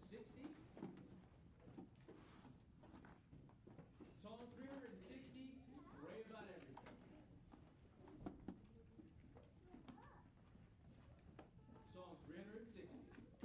360. Psalm 360, pray about everything. Psalm 360.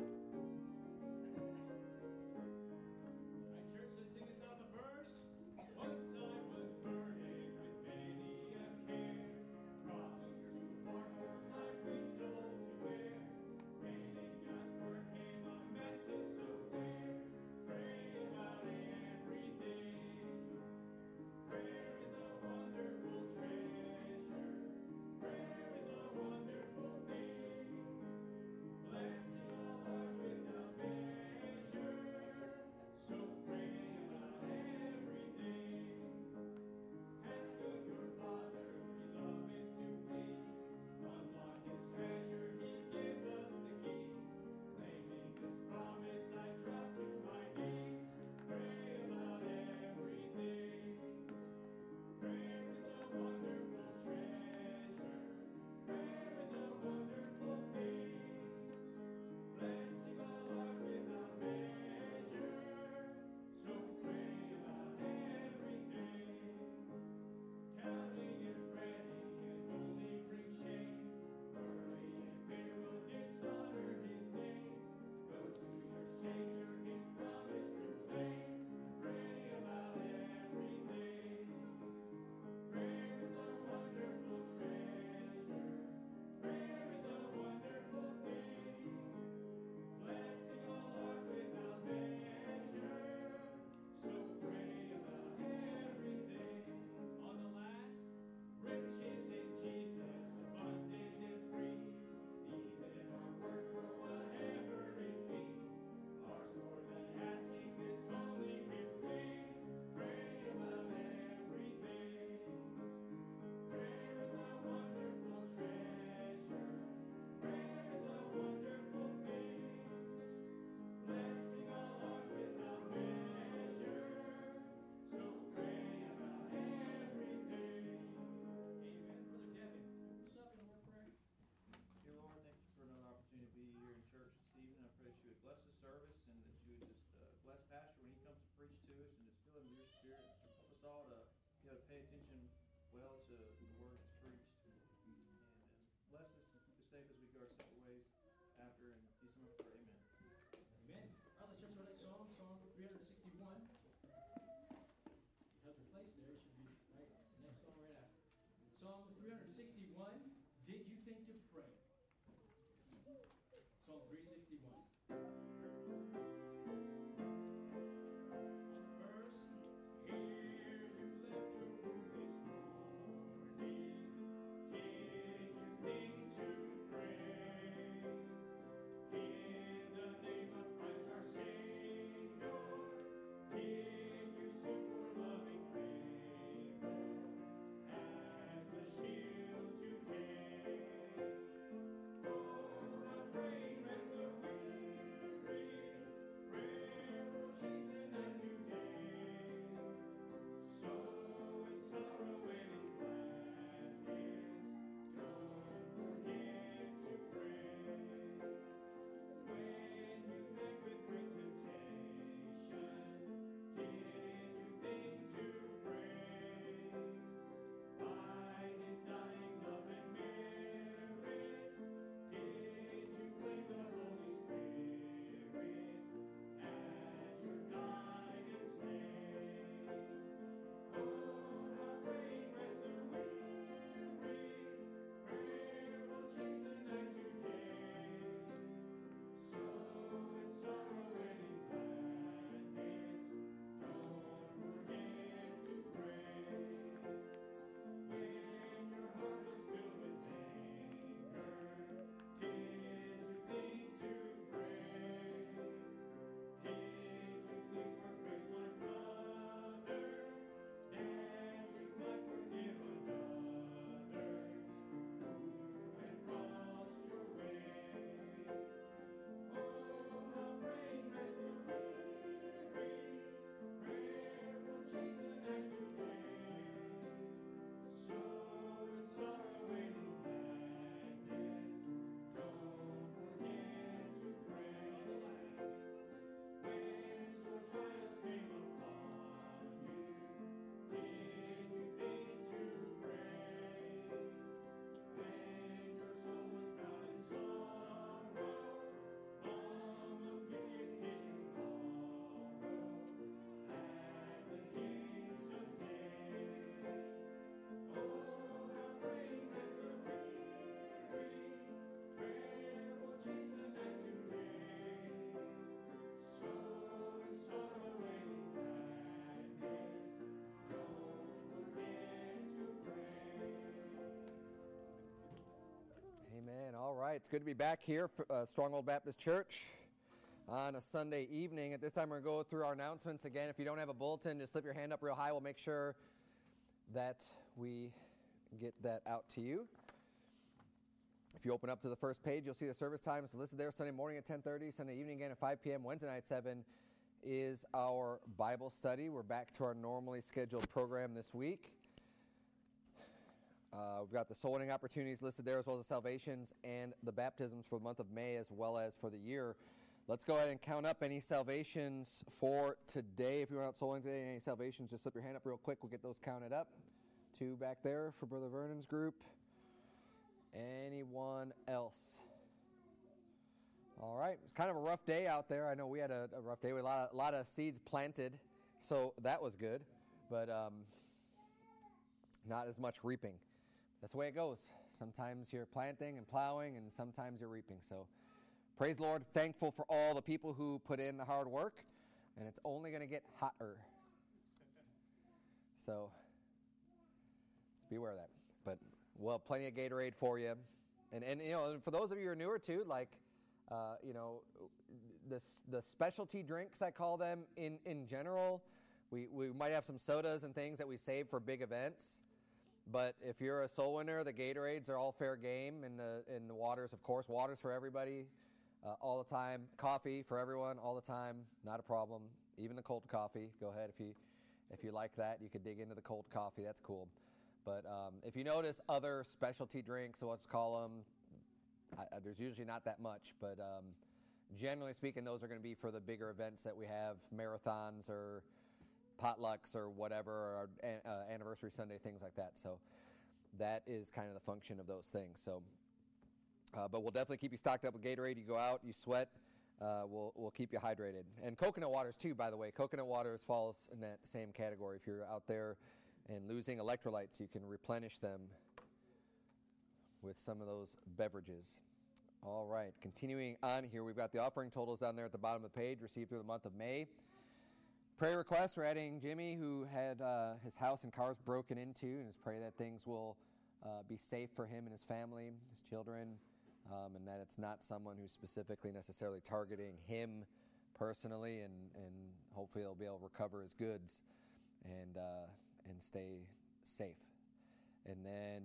All right, church, let's sing this out the verse. Once I was burdened with many a care, problems too hard for my weak soul to bear. When in God's word came a message so clear, pray about everything. Prayer is a wonderful treasure. Prayer is a wonderful thing. Blessing all hearts without measure. So pray about everything. Ask of your Father, beloved, to please unlock His treasure. He gives us the keys. Claiming this promise, I drop to my knees. Pray about everything. Prayer is a wonderful treasure. Prayer is a wonderful thing. Blessing all hearts without measure. So pray about everything. Counting and fretting can only bring shame. Worry and fear will dishonor His name. Go to your Savior, His promise to claim. Pray about everything. Prayer is a wonderful treasure. Prayer is a wonderful thing. Blessing all hearts without measure. So pray about everything. On the last, riches in Jesus, abundant and free. These in our work or whatever it be. Ours more than asking, this only His plea. Pray about everything. Prayer is a wonderful treasure. Prayer is a wonderful thing. Blessing all hearts without measure. So pray about everything. Amen. Brother Kevin, open us up in a word of prayer. Dear Lord, thank you for another opportunity to be here in church this evening. I pray that you would bless the service and that you would just bless Pastor when he comes to preach to us and just fill him with your spirit. Help us all to be able to pay attention well to the word that's preached. And bless us and keep us safe as we go our separate ways after. And peace and love. Amen. Amen. All right, let's turn to our next song, Psalm 361. You have your place there. It should be right. Next song right after. Psalm 361. Did you think to pray? Psalm 361. On the verse, here you left your room this morning. Did you think to pray? In the name of Christ our Savior, did you seek for loving favor as a shield to take? right, it's good to be back here for Stronghold Baptist Church on a Sunday evening. At this time, we're going to go through our announcements again. If you don't have a bulletin, just slip your hand up real high. We'll make sure that we get that out to you. If you open up to the first page, you'll see the service times listed there. Sunday morning at 10:30, Sunday evening again at 5 p.m., Wednesday night at 7 is our Bible study. We're back to our normally scheduled program this week. We've got the soul winning opportunities listed there, as well as the salvations and the baptisms for the month of May, as well as for the year. Let's go ahead and count up any salvations for today. If you want out soul winning today, any salvations, just slip your hand up real quick. We'll get those counted up. 2 back there for Brother Vernon's group. Anyone else? All right. It's kind of a rough day out there. I know we had a rough day. We had a lot of seeds planted, so that was good, but not as much reaping. That's the way it goes. Sometimes you're planting and plowing, and sometimes you're reaping. So praise the Lord. Thankful for all the people who put in the hard work, and it's only going to get hotter. So beware of that. But we'll have plenty of Gatorade for you. And you know, for those of you who are newer too, like, you know, the specialty drinks, I call them, in general, we might have some sodas and things that we save for big events. But if you're a soul winner, the Gatorades are all fair game, and the waters, of course. Waters for everybody, all the time. Coffee for everyone, all the time. Not a problem. Even the cold coffee. Go ahead if you like that. You could dig into the cold coffee. That's cool. But if you notice other specialty drinks, so let's call them, there's usually not that much. But generally speaking, those are going to be for the bigger events that we have, marathons or potlucks or whatever, or anniversary Sunday, things like that. So that is kind of the function of those things. So, but we'll definitely keep you stocked up with Gatorade. You go out, you sweat, we'll keep you hydrated. And coconut waters too, by the way. Coconut waters falls in that same category. If you're out there and losing electrolytes, you can replenish them with some of those beverages. All right, continuing on here, we've got the offering totals down there at the bottom of the page, received through the month of May. Prayer requests, we're adding Jimmy, who had his house and cars broken into, and just pray that things will be safe for him and his family, his children, and that it's not someone who's specifically necessarily targeting him personally, and hopefully he'll be able to recover his goods and stay safe. And then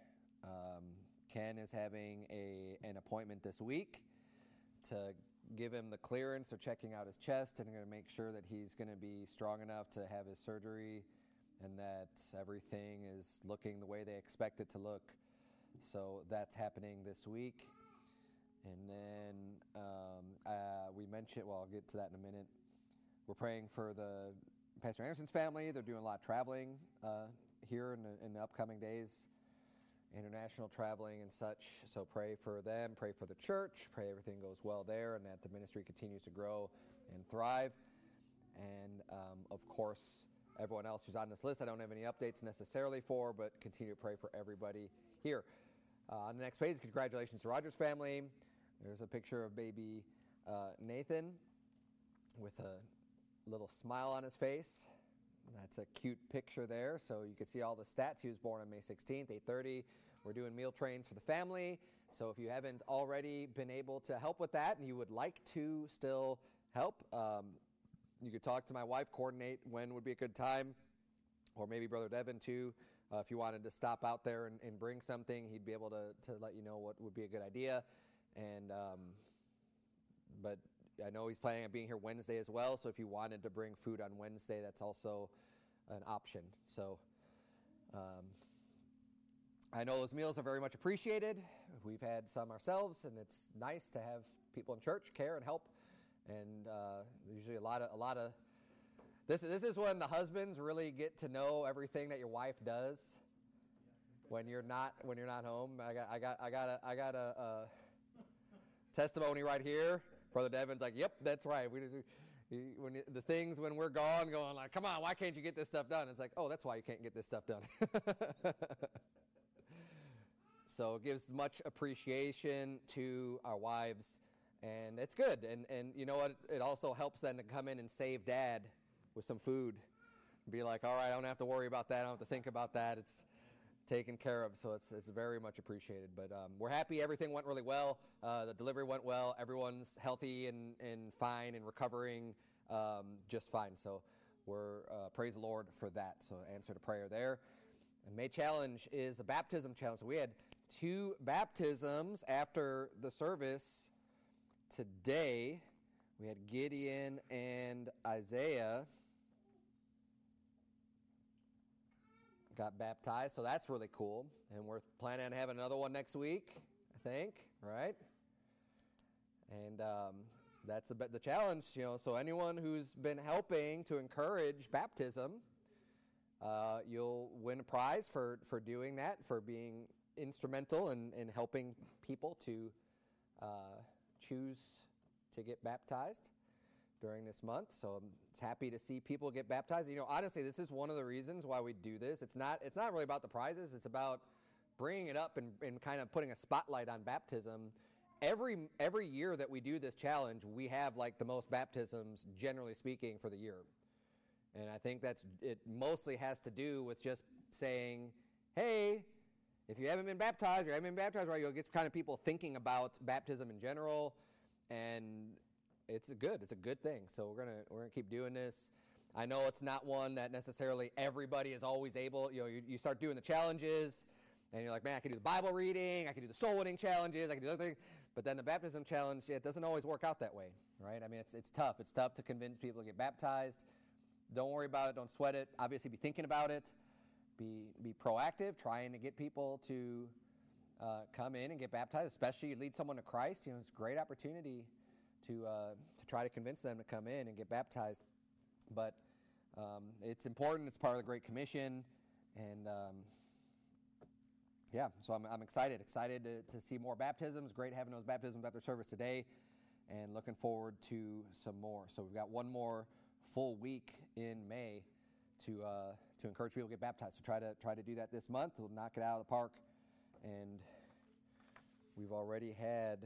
Ken is having an appointment this week to give him the clearance. They're checking out his chest and going to make sure that he's going to be strong enough to have his surgery and that everything is looking the way they expect it to look. So that's happening this week. And then we mentioned, well, I'll get to that in a minute. We're praying for the Pastor Anderson's family. They're doing a lot of traveling here in the upcoming days. International traveling and such, so pray for them, pray for the church, pray everything goes well there and that the ministry continues to grow and thrive. And of course, everyone else who's on this list, I don't have any updates necessarily for, but continue to pray for everybody here. On the next page, congratulations to Rogers family. There's a picture of baby Nathan with a little smile on his face. That's a cute picture there. So you can see all the stats. He was born on May 16th, 8:30. We're doing meal trains for the family. So if you haven't already been able to help with that and you would like to still help, you could talk to my wife, coordinate when would be a good time, or maybe Brother Devin too. If you wanted to stop out there and bring something, he'd be able to let you know what would be a good idea. And but I know he's planning on being here Wednesday as well, so if you wanted to bring food on Wednesday, that's also an option. So I know those meals are very much appreciated. We've had some ourselves, and it's nice to have people in church care and help. And usually a lot of this is when the husbands really get to know everything that your wife does when you're not home. I got a testimony right here. Brother Devin's like, yep, that's right. When we're gone, going like, come on, why can't you get this stuff done? It's like, oh, that's why you can't get this stuff done. So it gives much appreciation to our wives, and it's good. And you know what? It also helps them to come in and save Dad with some food. Be like, all right, I don't have to worry about that. I don't have to think about that. It's taken care of, so it's very much appreciated. But we're happy everything went really well. The delivery went well. Everyone's healthy and fine and recovering just fine. So we're praise the Lord for that. So answer to prayer there. And May Challenge is a baptism challenge. So we had 2 baptisms after the service today. We had Gideon and Isaiah got baptized, so that's really cool. And we're planning on having another one next week, I think, right? And that's the challenge, So anyone who's been helping to encourage baptism, you'll win a prize for doing that, for being instrumental in helping people to choose to get baptized during this month. So I'm happy to see people get baptized. Honestly, this is one of the reasons why we do this. It's not really about the prizes. It's about bringing it up and kind of putting a spotlight on baptism. Every year that we do this challenge, we have like the most baptisms, generally speaking, for the year. And I think it mostly has to do with just saying, hey, if you haven't been baptized or haven't been baptized, right, you'll get kind of people thinking about baptism in general, and it's a good thing. So we're gonna keep doing this. I know it's not one that necessarily everybody is always able. You start doing the challenges, and you're like, man, I can do the Bible reading, I can do the soul winning challenges, I can do other things. But then the baptism challenge, it doesn't always work out that way, right? I mean, it's tough. It's tough to convince people to get baptized. Don't worry about it. Don't sweat it. Obviously, be thinking about it. Be proactive, trying to get people to come in and get baptized, especially you lead someone to Christ. It's a great opportunity to try to convince them to come in and get baptized. But it's important. It's part of the Great Commission. And so I'm excited to see more baptisms. Great having those baptisms after service today, and looking forward to some more. So we've got one more full week in May to encourage people to get baptized. So try to do that this month. We'll knock it out of the park. And we've already had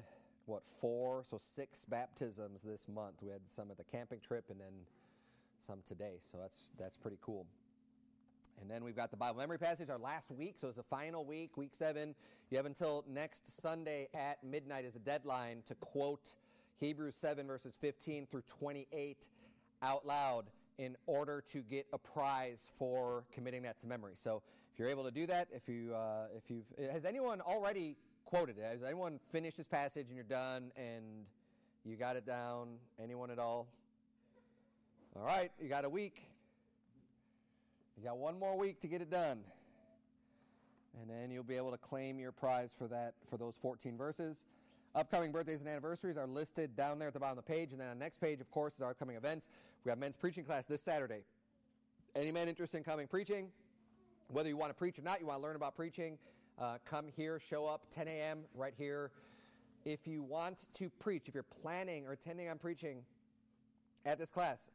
6 baptisms this month. We had some at the camping trip and then some today. So that's pretty cool. And then we've got the Bible memory passage, our last week. So it's the final week, week 7. You have until next Sunday at midnight as a deadline to quote Hebrews 7 verses 15 through 28 out loud in order to get a prize for committing that to memory. So if you're able to do that, has anyone already quoted it? Has anyone finished this passage and you're done and you got it down? Anyone at all? All right, you got a week. You got one more week to get it done. And then you'll be able to claim your prize for those 14 verses. Upcoming birthdays and anniversaries are listed down there at the bottom of the page. And then on the next page, of course, is our upcoming events. We have men's preaching class this Saturday. Any man interested in coming preaching, whether you want to preach or not, you want to learn about preaching, come here, show up, 10 a.m. right here. If you want to preach, if you're planning or intending on preaching at this class,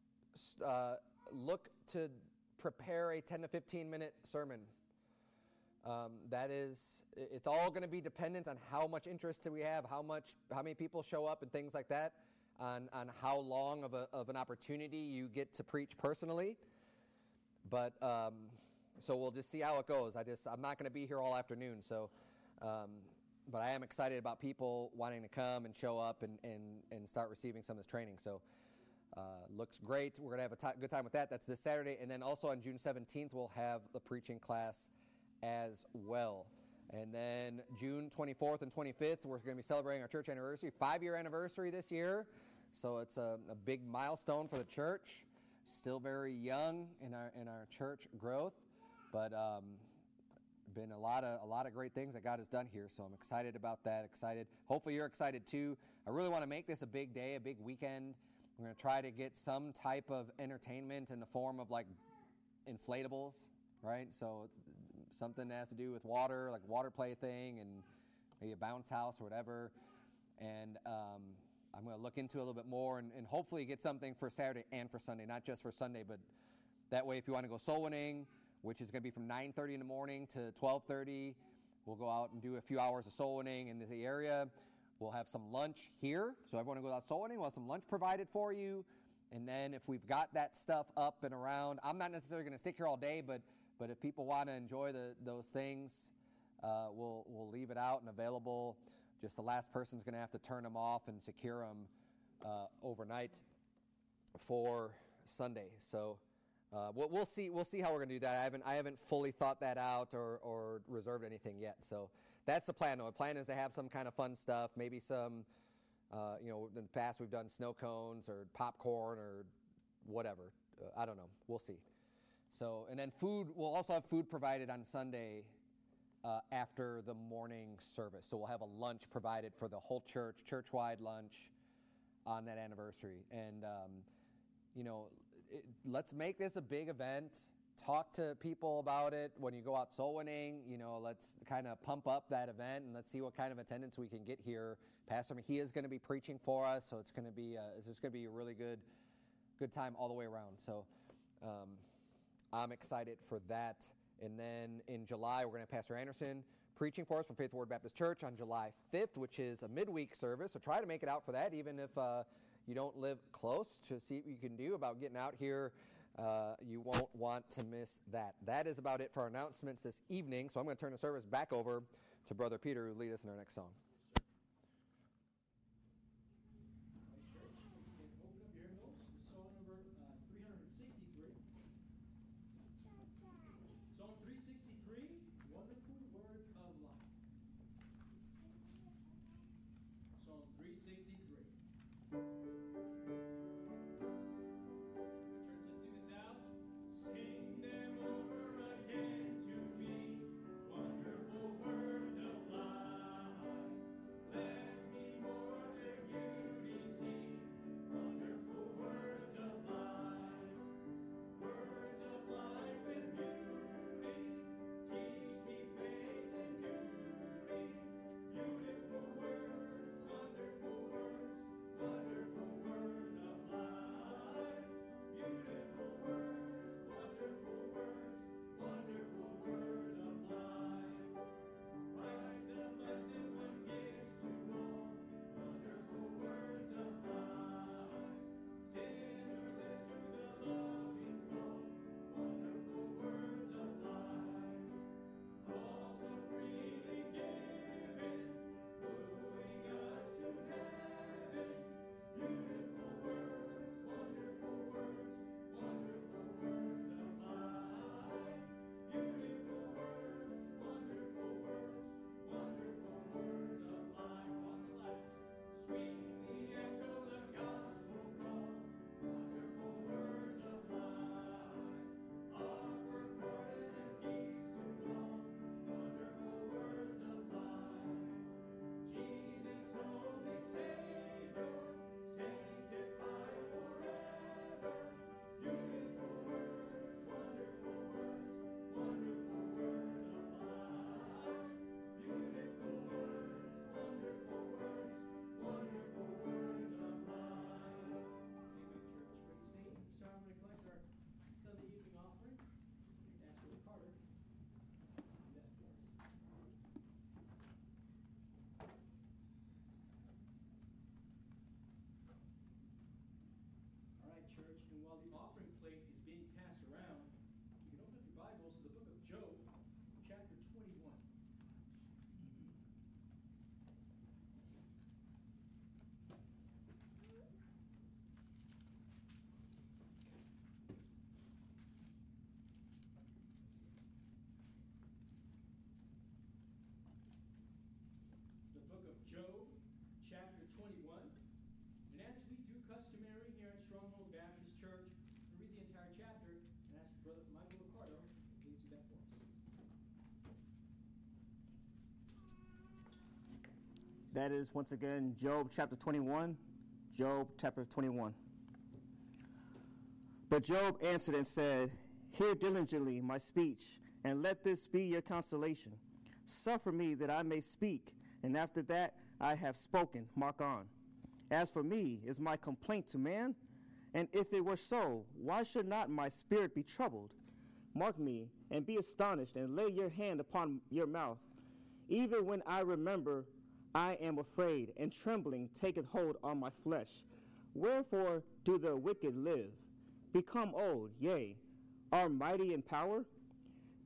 look to prepare a 10 to 15 minute sermon. It's all going to be dependent on how much interest we have, how many people show up and things like that, on how long of an opportunity you get to preach personally. But so we'll just see how it goes. I'm not going to be here all afternoon, so but I am excited about people wanting to come and show up and start receiving some of this training. So looks great. We're going to have a good time with that. That's this Saturday. And then also on June 17th, we'll have the preaching class as well. And then June 24th and 25th, we're going to be celebrating our church anniversary, 5-year anniversary this year. So it's a big milestone for the church. Still very young in our church growth, but been a lot of great things that God has done here. So I'm excited about that. Excited. Hopefully you're excited too. I really want to make this a big day, a big weekend. We're going to try to get some type of entertainment in the form of like inflatables, right? So it's something that has to do with water, like water play thing, and maybe a bounce house or whatever. And I'm going to look into it a little bit more and hopefully get something for Saturday and for Sunday, not just for Sunday, but that way if you want to go soul winning, which is going to be from 9:30 in the morning to 12:30, we'll go out and do a few hours of soul winning in the area. We'll have some lunch here, so everyone who goes out soul winning, we'll have some lunch provided for you. And then if we've got that stuff up and around, I'm not necessarily going to stick here all day, but But if people want to enjoy those things, we'll leave it out and available. Just the last person's going to have to turn them off and secure them overnight for Sunday. So we'll see how we're going to do that. I haven't fully thought that out or reserved anything yet. So that's the plan. The plan is to have some kind of fun stuff, maybe some, in the past we've done snow cones or popcorn or whatever. I don't know. We'll see. So, and then food, we'll also have food provided on Sunday after the morning service. So we'll have a lunch provided for the whole church, church-wide lunch on that anniversary. And, let's make this a big event. Talk to people about it when you go out soul winning. Let's kind of pump up that event, and let's see what kind of attendance we can get here. Pastor Mejia is going to be preaching for us, so it's just going to be a really good time all the way around. So I'm excited for that. And then in July, we're going to have Pastor Anderson preaching for us from Faith Word Baptist Church on July 5th, which is a midweek service. So try to make it out for that, even if you don't live close, to see what you can do about getting out here. You won't want to miss that. That is about it for our announcements this evening. So I'm going to turn the service back over to Brother Peter, who will lead us in our next song. That is, once again, Job chapter 21. Job chapter 21. But Job answered and said, Hear diligently my speech, and let this be your consolation. Suffer me that I may speak, and after that I have spoken. Mark on. As for me, is my complaint to man? And if it were so, why should not my spirit be troubled? Mark me, and be astonished, and lay your hand upon your mouth. Even when I remember, I am afraid, and trembling taketh hold on my flesh. Wherefore do the wicked live, become old, yea, are mighty in power?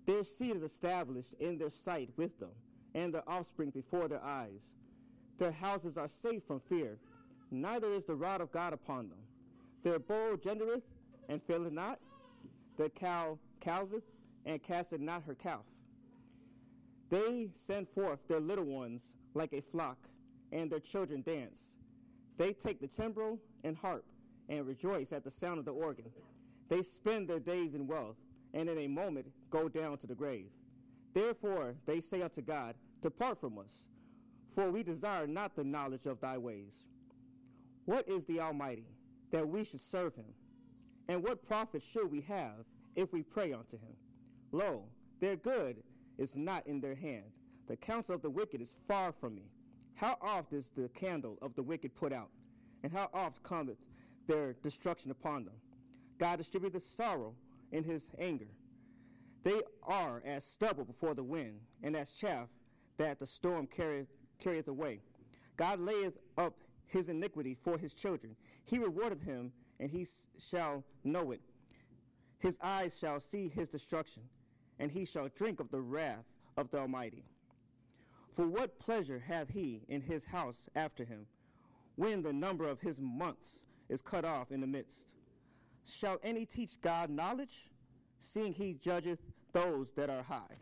Their seed is established in their sight with them, and their offspring before their eyes. Their houses are safe from fear, neither is the rod of God upon them. Their bull gendereth and faileth not. Their cow calveth and casteth not her calf. They send forth their little ones like a flock, and their children dance. They take the timbrel and harp, and rejoice at the sound of the organ. They spend their days in wealth, and in a moment go down to the grave. Therefore they say unto God, Depart from us, for we desire not the knowledge of thy ways. What is the Almighty, that we should serve him? And what profit should we have if we pray unto him? Lo, their good is not in their hand. The counsel of the wicked is far from me. How oft is the candle of the wicked put out? And how oft cometh their destruction upon them? God distributeth sorrow in his anger. They are as stubble before the wind, and as chaff that the storm carrieth away. God layeth up his iniquity for his children. He rewardeth him, and he shall know it. His eyes shall see his destruction, and he shall drink of the wrath of the Almighty. For what pleasure hath he in his house after him, when the number of his months is cut off in the midst? Shall any teach God knowledge, seeing he judgeth those that are high?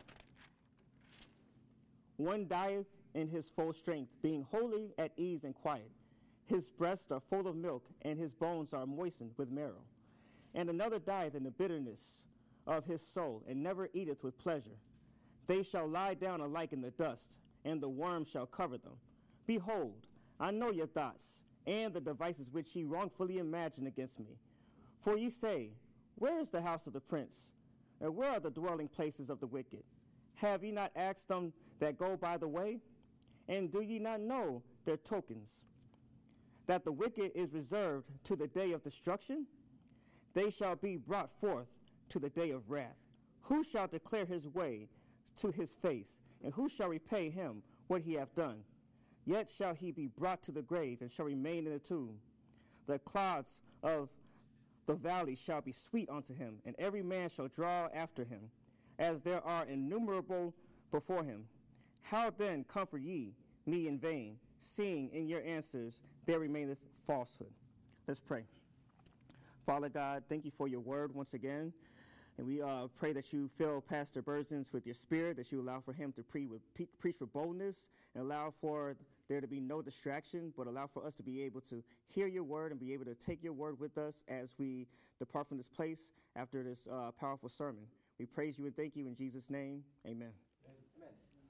One dieth in his full strength, being wholly at ease and quiet. His breasts are full of milk, and his bones are moistened with marrow. And another dieth in the bitterness of his soul, and never eateth with pleasure. They shall lie down alike in the dust, and the worm shall cover them. Behold, I know your thoughts, and the devices which ye wrongfully imagine against me. For ye say, Where is the house of the prince? And where are the dwelling places of the wicked? Have ye not asked them that go by the way? And do ye not know their tokens? That the wicked is reserved to the day of destruction? They shall be brought forth to the day of wrath. Who shall declare his way to his face? And who shall repay him what he hath done? Yet shall he be brought to the grave, and shall remain in the tomb. The clods of the valley shall be sweet unto him, and every man shall draw after him, as there are innumerable before him. How then comfort ye me in vain, seeing in your answers there remaineth falsehood? Let's pray. Father God, thank you for your word once again. And we pray that you fill Pastor Berzins with your spirit, that you allow for him to preach for boldness, and allow for there to be no distraction, but allow for us to be able to hear your word and be able to take your word with us as we depart from this place after this powerful sermon. We praise you and thank you in Jesus' name. Amen. Amen.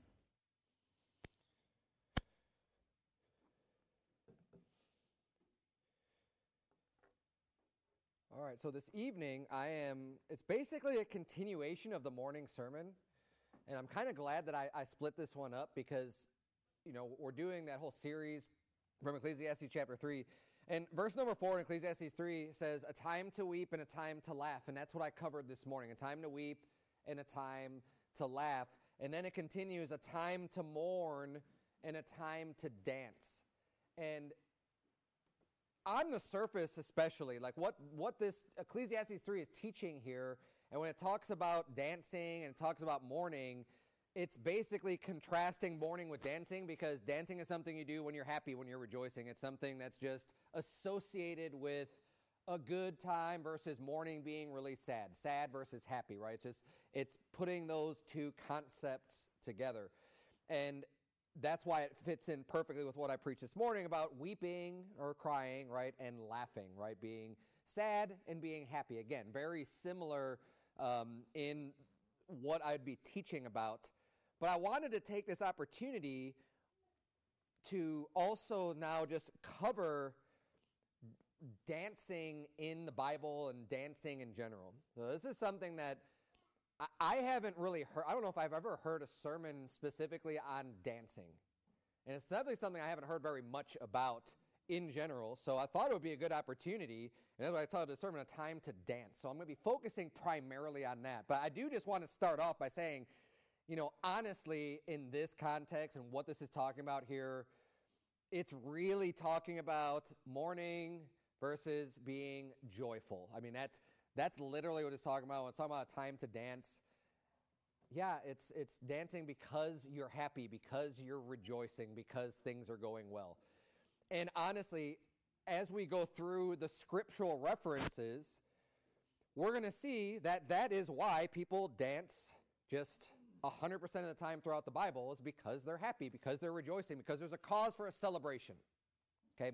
All right, so this evening it's basically a continuation of the morning sermon, and I'm kind of glad that I split this one up because, we're doing that whole series from Ecclesiastes chapter 3, and verse number 4 in Ecclesiastes 3 says, a time to weep and a time to laugh, and that's what I covered this morning, a time to weep and a time to laugh, and then it continues, a time to mourn and a time to dance, and on the surface especially, like what this Ecclesiastes 3 is teaching here, and when it talks about dancing and it talks about mourning, it's basically contrasting mourning with dancing, because dancing is something you do when you're happy, when you're rejoicing. It's something that's just associated with a good time versus mourning being really sad versus happy, right? It's putting those two concepts together. And that's why it fits in perfectly with what I preached this morning about weeping or crying, right, and laughing, right, being sad and being happy. Again, very similar in what I'd be teaching about. But I wanted to take this opportunity to also now just cover dancing in the Bible and dancing in general. So this is something that I haven't really heard. I don't know if I've ever heard a sermon specifically on dancing. And it's definitely something I haven't heard very much about in general. So I thought it would be a good opportunity. And that's why I titled the sermon, A Time to Dance. So I'm going to be focusing primarily on that. But I do just want to start off by saying, honestly, in this context and what this is talking about here, it's really talking about mourning versus being joyful. I mean, that's literally what it's talking about. When it's talking about a time to dance, yeah, it's dancing because you're happy, because you're rejoicing, because things are going well. And honestly, as we go through the scriptural references, we're going to see that that is why people dance just 100% of the time throughout the Bible, is because they're happy, because they're rejoicing, because there's a cause for a celebration. Okay?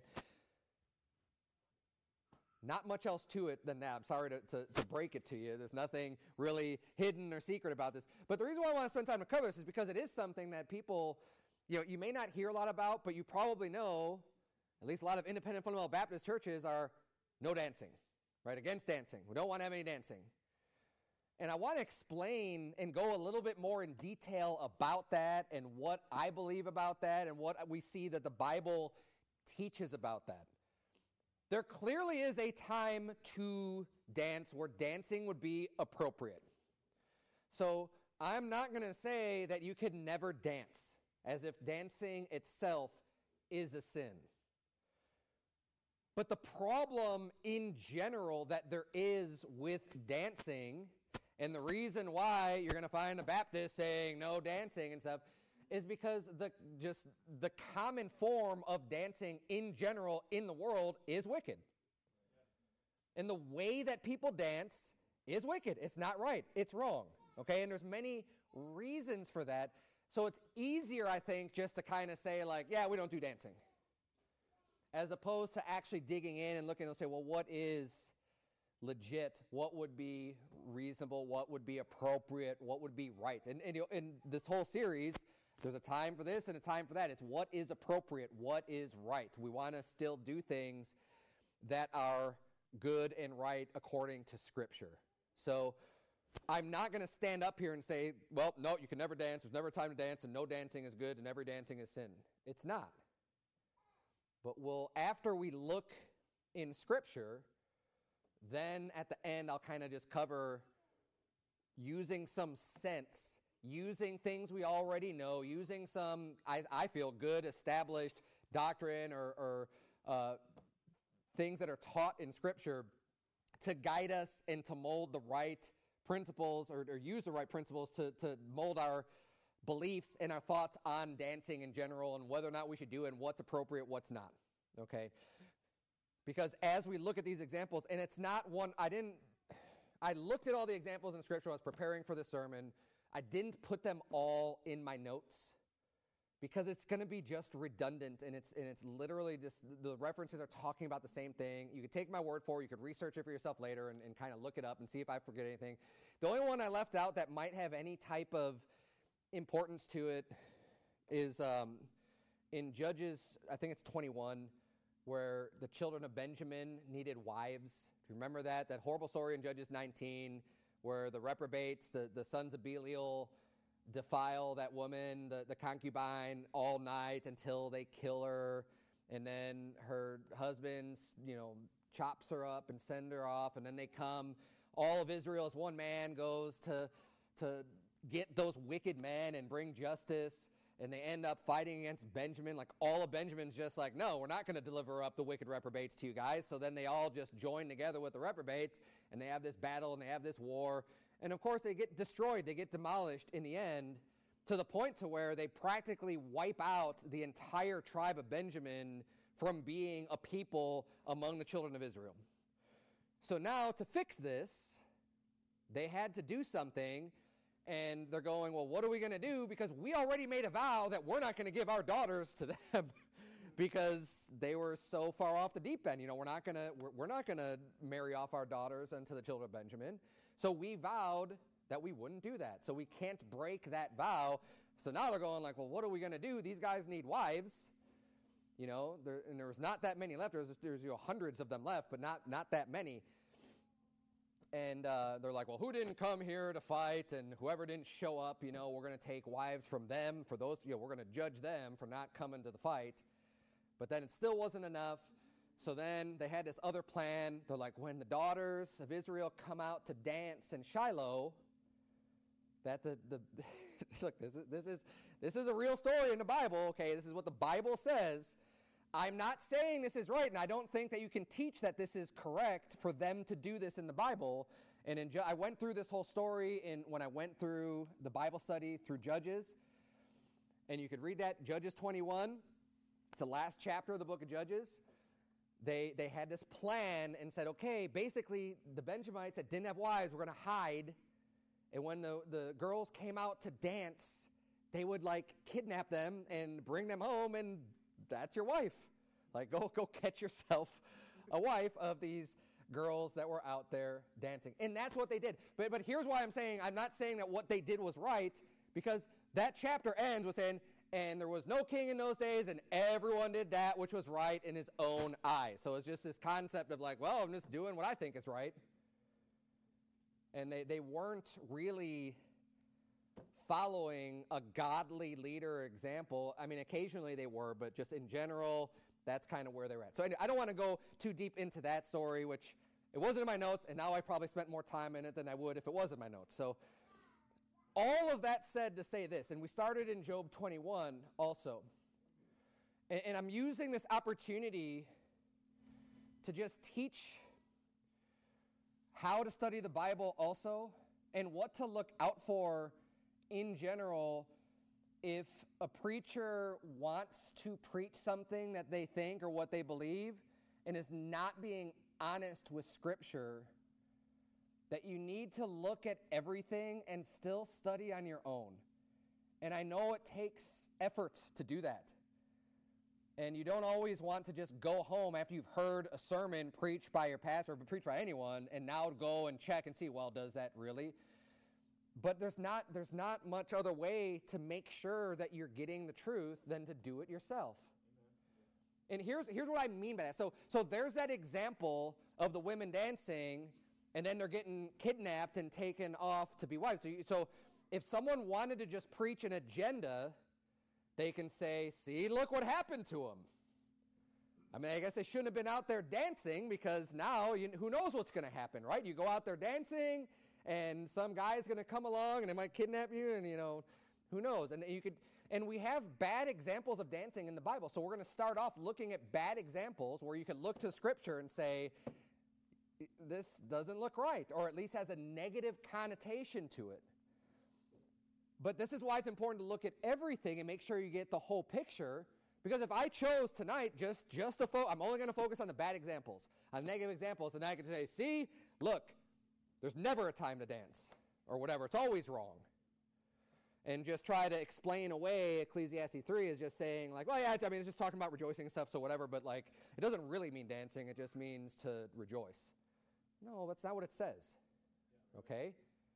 Not much else to it than that. I'm sorry to break it to you. There's nothing really hidden or secret about this. But the reason why I want to spend time to cover this is because it is something that people, you may not hear a lot about, but you probably know, at least a lot of independent fundamental Baptist churches are no dancing, right? Against dancing. We don't want to have any dancing. And I want to explain and go a little bit more in detail about that and what I believe about that and what we see that the Bible teaches about that. There clearly is a time to dance where dancing would be appropriate. So I'm not going to say that you could never dance, as if dancing itself is a sin. But the problem in general that there is with dancing, and the reason why you're going to find a Baptist saying no dancing and stuff, is because the common form of dancing in general in the world is wicked. And the way that people dance is wicked. It's not right. It's wrong. Okay? And there's many reasons for that. So it's easier, I think, just to kind of say like, yeah, we don't do dancing. As opposed to actually digging in and looking and say, well, what is legit? What would be reasonable? What would be appropriate? What would be right? And in this whole series, there's a time for this and a time for that. It's what is appropriate, what is right. We want to still do things that are good and right according to Scripture. So I'm not going to stand up here and say, well, no, you can never dance. There's never a time to dance, and no dancing is good, and every dancing is sin. It's not. But after we look in Scripture, then at the end I'll kind of just cover using some sense, using things we already know, using some, I feel, good established doctrine or things that are taught in Scripture to guide us and to mold the right principles or use the right principles to mold our beliefs and our thoughts on dancing in general and whether or not we should do it and what's appropriate, what's not. Okay? Because as we look at these examples, and it's not one, I looked at all the examples in Scripture. I was preparing for the sermon. I didn't put them all in my notes because it's going to be just redundant, and it's literally just the references are talking about the same thing. You could take my word for it. You could research it for yourself later and kind of look it up and see if I forget anything. The only one I left out that might have any type of importance to it is in Judges, I think it's 21, where the children of Benjamin needed wives. Do you remember that? That horrible story in Judges 19 where the reprobates, the sons of Belial, defile that woman, the concubine, all night until they kill her. And then her husband, chops her up and send her off. And then they come, all of Israel as one man goes to get those wicked men and bring justice. And they end up fighting against Benjamin. Like all of Benjamin's just like, no, we're not going to deliver up the wicked reprobates to you guys. So then they all just join together with the reprobates, and they have this battle, and they have this war. And of course, they get destroyed. They get demolished in the end to the point to where they practically wipe out the entire tribe of Benjamin from being a people among the children of Israel. So now to fix this, they had to do something. And they're going, well, what are we going to do? Because we already made a vow that we're not going to give our daughters to them because they were so far off the deep end. We're not going to marry off our daughters unto the children of Benjamin. So we vowed that we wouldn't do that. So we can't break that vow. So now they're going like, well, what are we going to do? These guys need wives. And there was not that many left. There's hundreds of them left, but not that many. And they're like, well, who didn't come here to fight? And whoever didn't show up, we're going to take wives from them. For those, we're going to judge them for not coming to the fight. But then it still wasn't enough. So then they had this other plan. They're like, when the daughters of Israel come out to dance in Shiloh, that look, this is a real story in the Bible. Okay, this is what the Bible says. I'm not saying this is right, and I don't think that you can teach that this is correct for them to do this in the Bible. And I went through this whole story when I went through the Bible study through Judges. And you could read that, Judges 21. It's the last chapter of the book of Judges. They had this plan and said, okay, basically the Benjamites that didn't have wives were going to hide. And when the girls came out to dance, they would like kidnap them and bring them home, and that's your wife. Like, go catch yourself a wife of these girls that were out there dancing. And that's what they did. But here's why I'm not saying that what they did was right, because that chapter ends with saying, and there was no king in those days, and everyone did that which was right in his own eyes. So it's just this concept of like, well, I'm just doing what I think is right. And they weren't really following a godly leader or example. I mean, occasionally they were, but just in general, that's kind of where they were at. So I don't want to go too deep into that story, which it wasn't in my notes, and now I probably spent more time in it than I would if it was in my notes. So all of that said to say this, and we started in Job 21 also. And I'm using this opportunity to just teach how to study the Bible also, and what to look out for in general if a preacher wants to preach something that they think or what they believe and is not being honest with Scripture, that you need to look at everything and still study on your own. And I know it takes effort to do that. And you don't always want to just go home after you've heard a sermon preached by your pastor or preached by anyone and now go and check and see, well, does that really? But there's not much other way to make sure that you're getting the truth than to do it yourself. And here's what I mean by that. So there's that example of the women dancing, and then they're getting kidnapped and taken off to be wives. So if someone wanted to just preach an agenda, they can say, see, look what happened to them. I mean, I guess they shouldn't have been out there dancing, because now who knows what's going to happen, right? You go out there dancing, and some guy's going to come along, and they might kidnap you, and, who knows? And we have bad examples of dancing in the Bible. So we're going to start off looking at bad examples where you can look to Scripture and say, this doesn't look right, or at least has a negative connotation to it. But this is why it's important to look at everything and make sure you get the whole picture. Because if I chose tonight just to I'm only going to focus on the bad examples, on negative examples, and I could say, see, look, there's never a time to dance, or whatever. It's always wrong. And just try to explain away Ecclesiastes 3 is just saying, like, well, yeah, I mean, it's just talking about rejoicing and stuff, so whatever, but, like, it doesn't really mean dancing. It just means to rejoice. No, that's not what it says. Okay?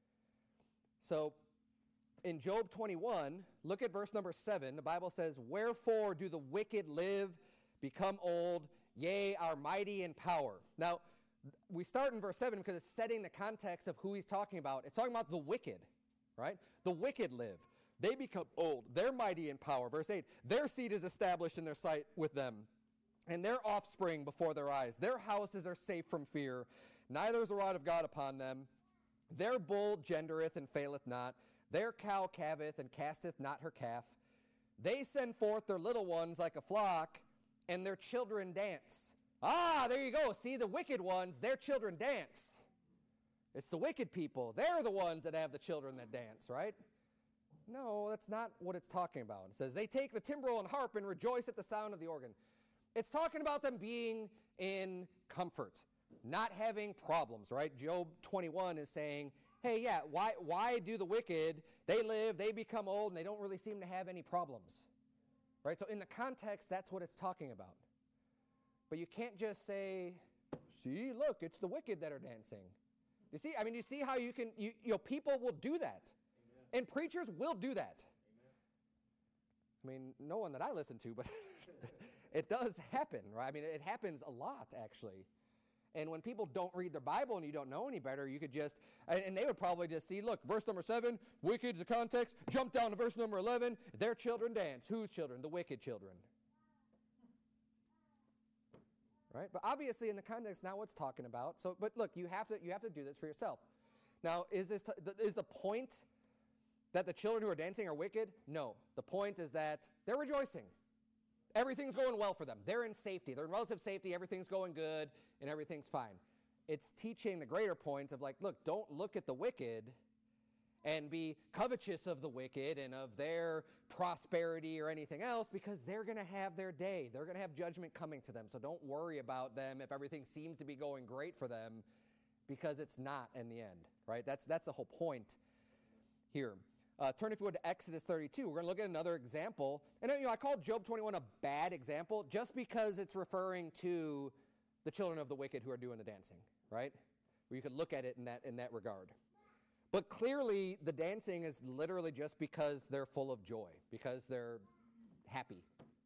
So in Job 21, look at verse number 7. The Bible says, wherefore do the wicked live, become old, yea, are mighty in power. Now, we start in verse 7 because it's setting the context of who he's talking about. It's talking about the wicked, right? The wicked live. They become old. They're mighty in power. Verse 8, their seed is established in their sight with them, and their offspring before their eyes. Their houses are safe from fear. Neither is the rod of God upon them. Their bull gendereth and faileth not. Their cow calveth and casteth not her calf. They send forth their little ones like a flock, and their children dance. Ah, there you go. See, the wicked ones, their children dance. It's the wicked people. They're the ones that have the children that dance, right? No, that's not what it's talking about. It says, they take the timbrel and harp and rejoice at the sound of the organ. It's talking about them being in comfort, not having problems, right? Job 21 is saying, hey, yeah, why do the wicked, they live, they become old, and they don't really seem to have any problems, right? So in the context, that's what it's talking about. But you can't just say, see, look, it's the wicked that are dancing. You see how you can, people will do that. Amen. And preachers will do that. Amen. I mean, no one that I listen to, but it does happen, right? I mean, it happens a lot, actually. And when people don't read their Bible and you don't know any better, you could just, and they would probably just see, look, verse number 7, wicked's the context, jump down to verse number 11, their children dance. Whose children? The wicked children. Right? But obviously in the context, not what it's talking about. So, but look, you have to do this for yourself. Now, is the point that the children who are dancing are wicked? No. The point is that they're rejoicing. Everything's going well for them. They're in safety. They're in relative safety. Everything's going good, and everything's fine. it's teaching the greater point of like, look, don't look at the wicked and be covetous of the wicked and of their prosperity or anything else, because they're going to have their day. They're going to have judgment coming to them. So don't worry about them if everything seems to be going great for them, because it's not in the end, right? That's the whole point here. Turn, if you would, to Exodus 32. We're going to look at another example. And I called Job 21 a bad example just because it's referring to the children of the wicked who are doing the dancing, right? Where you could look at it in that regard. But clearly, the dancing is literally just because they're full of joy, because they're happy.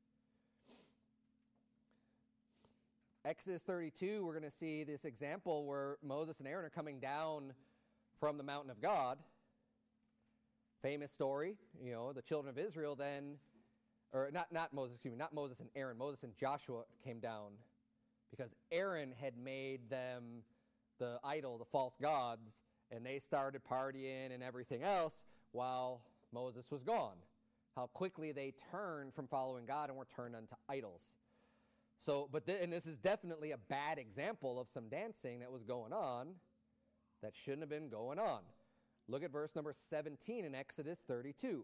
Exodus 32, we're going to see this example where Moses and Aaron are coming down from the mountain of God. Famous story, the children of Israel then, or not Moses and Aaron, Moses and Joshua came down because Aaron had made them the idol, the false gods, and they started partying and everything else while Moses was gone. How quickly they turned from following God and were turned unto idols. So, and this is definitely a bad example of some dancing that was going on that shouldn't have been going on. Look at verse number 17 in Exodus 32.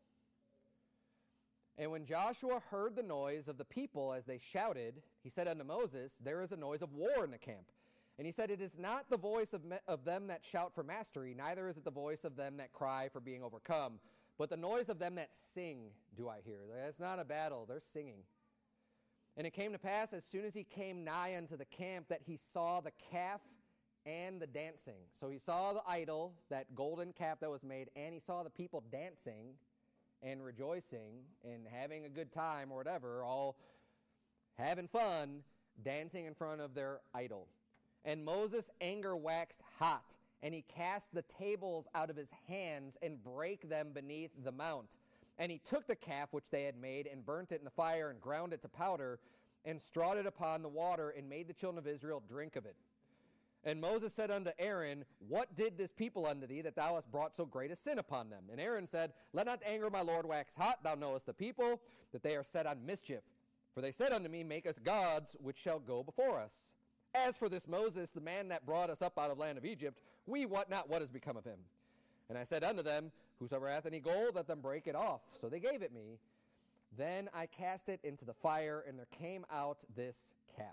And when Joshua heard the noise of the people as they shouted, he said unto Moses, there is a noise of war in the camp. And he said, it is not the voice of them that shout for mastery, neither is it the voice of them that cry for being overcome, but the noise of them that sing do I hear. It's not a battle, they're singing. And it came to pass, as soon as he came nigh unto the camp, that he saw the calf and the dancing. So he saw the idol, that golden calf that was made, and he saw the people dancing and rejoicing and having a good time or whatever, all having fun, dancing in front of their idol. And Moses' anger waxed hot, and he cast the tables out of his hands and brake them beneath the mount. And he took the calf which they had made and burnt it in the fire and ground it to powder and strawed it upon the water and made the children of Israel drink of it. And Moses said unto Aaron, what did this people unto thee, that thou hast brought so great a sin upon them? And Aaron said, let not the anger of my Lord wax hot. Thou knowest the people, that they are set on mischief. For they said unto me, make us gods which shall go before us. As for this Moses, the man that brought us up out of land of Egypt, we wot not what has become of him. And I said unto them, whosoever hath any gold, let them break it off. So they gave it me. Then I cast it into the fire, and there came out this calf.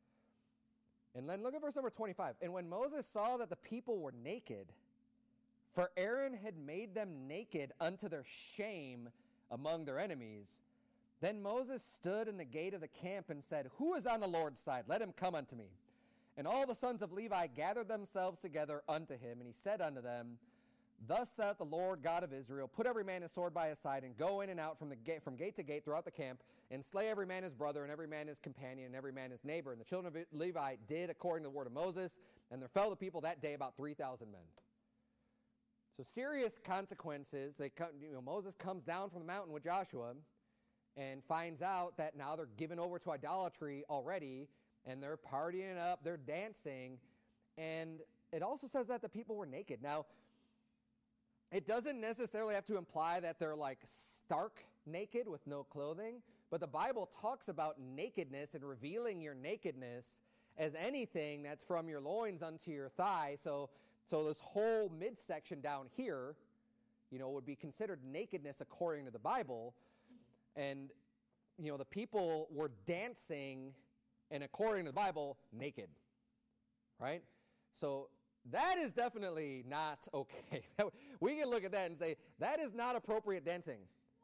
And then look at verse number 25. And when Moses saw that the people were naked, for Aaron had made them naked unto their shame among their enemies, then Moses stood in the gate of the camp and said, who is on the Lord's side? Let him come unto me. And all the sons of Levi gathered themselves together unto him, and he said unto them, thus saith the Lord God of Israel, put every man his sword by his side, and go in and out from gate to gate throughout the camp, and slay every man his brother, and every man his companion, and every man his neighbor. And the children of Levi did according to the word of Moses, and there fell the people that day about 3,000 men. So serious consequences. Moses comes down from the mountain with Joshua and finds out that now they're given over to idolatry already, and they're partying up, they're dancing, and it also says that the people were naked. Now, it doesn't necessarily have to imply that they're like stark naked with no clothing, but the Bible talks about nakedness and revealing your nakedness as anything that's from your loins unto your thigh. So this whole midsection down here, would be considered nakedness according to the Bible. And, the people were dancing, and according to the Bible, naked, right? So that is definitely not okay. We can look at that and say, that is not appropriate dancing.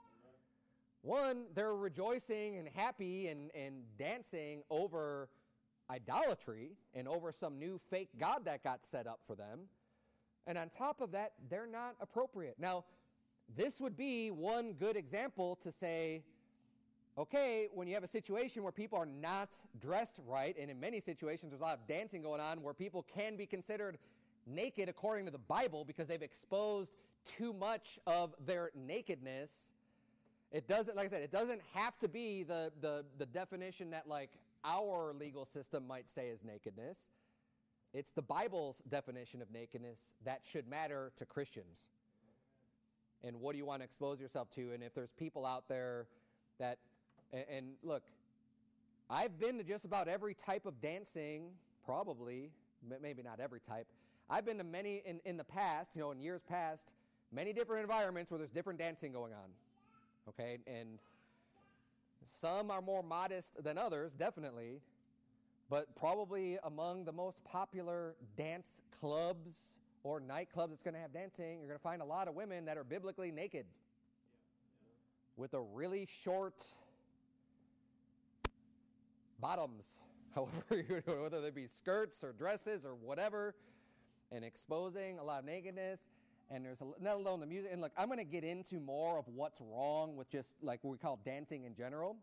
One, they're rejoicing and happy and dancing over idolatry and over some new fake god that got set up for them. And on top of that, they're not appropriate. Now, this would be one good example to say, okay, when you have a situation where people are not dressed right, and in many situations there's a lot of dancing going on where people can be considered naked according to the Bible because they've exposed too much of their nakedness. It doesn't, like I said, it doesn't have to be the definition that like our legal system might say is nakedness. It's the Bible's definition of nakedness that should matter to Christians. And what do you want to expose yourself to? And if there's people out there that, and look, I've been to just about every type of dancing, probably, maybe not every type. I've been to many in the past, in years past, many different environments where there's different dancing going on. Okay, and some are more modest than others, definitely, but probably among the most popular dance clubs or nightclubs that's going to have dancing, you're going to find a lot of women that are biblically naked with a really short bottoms, however, whether they be skirts or dresses or whatever, and exposing a lot of nakedness. And there's not alone the music. And look, I'm going to get into more of what's wrong with just like what we call dancing in general.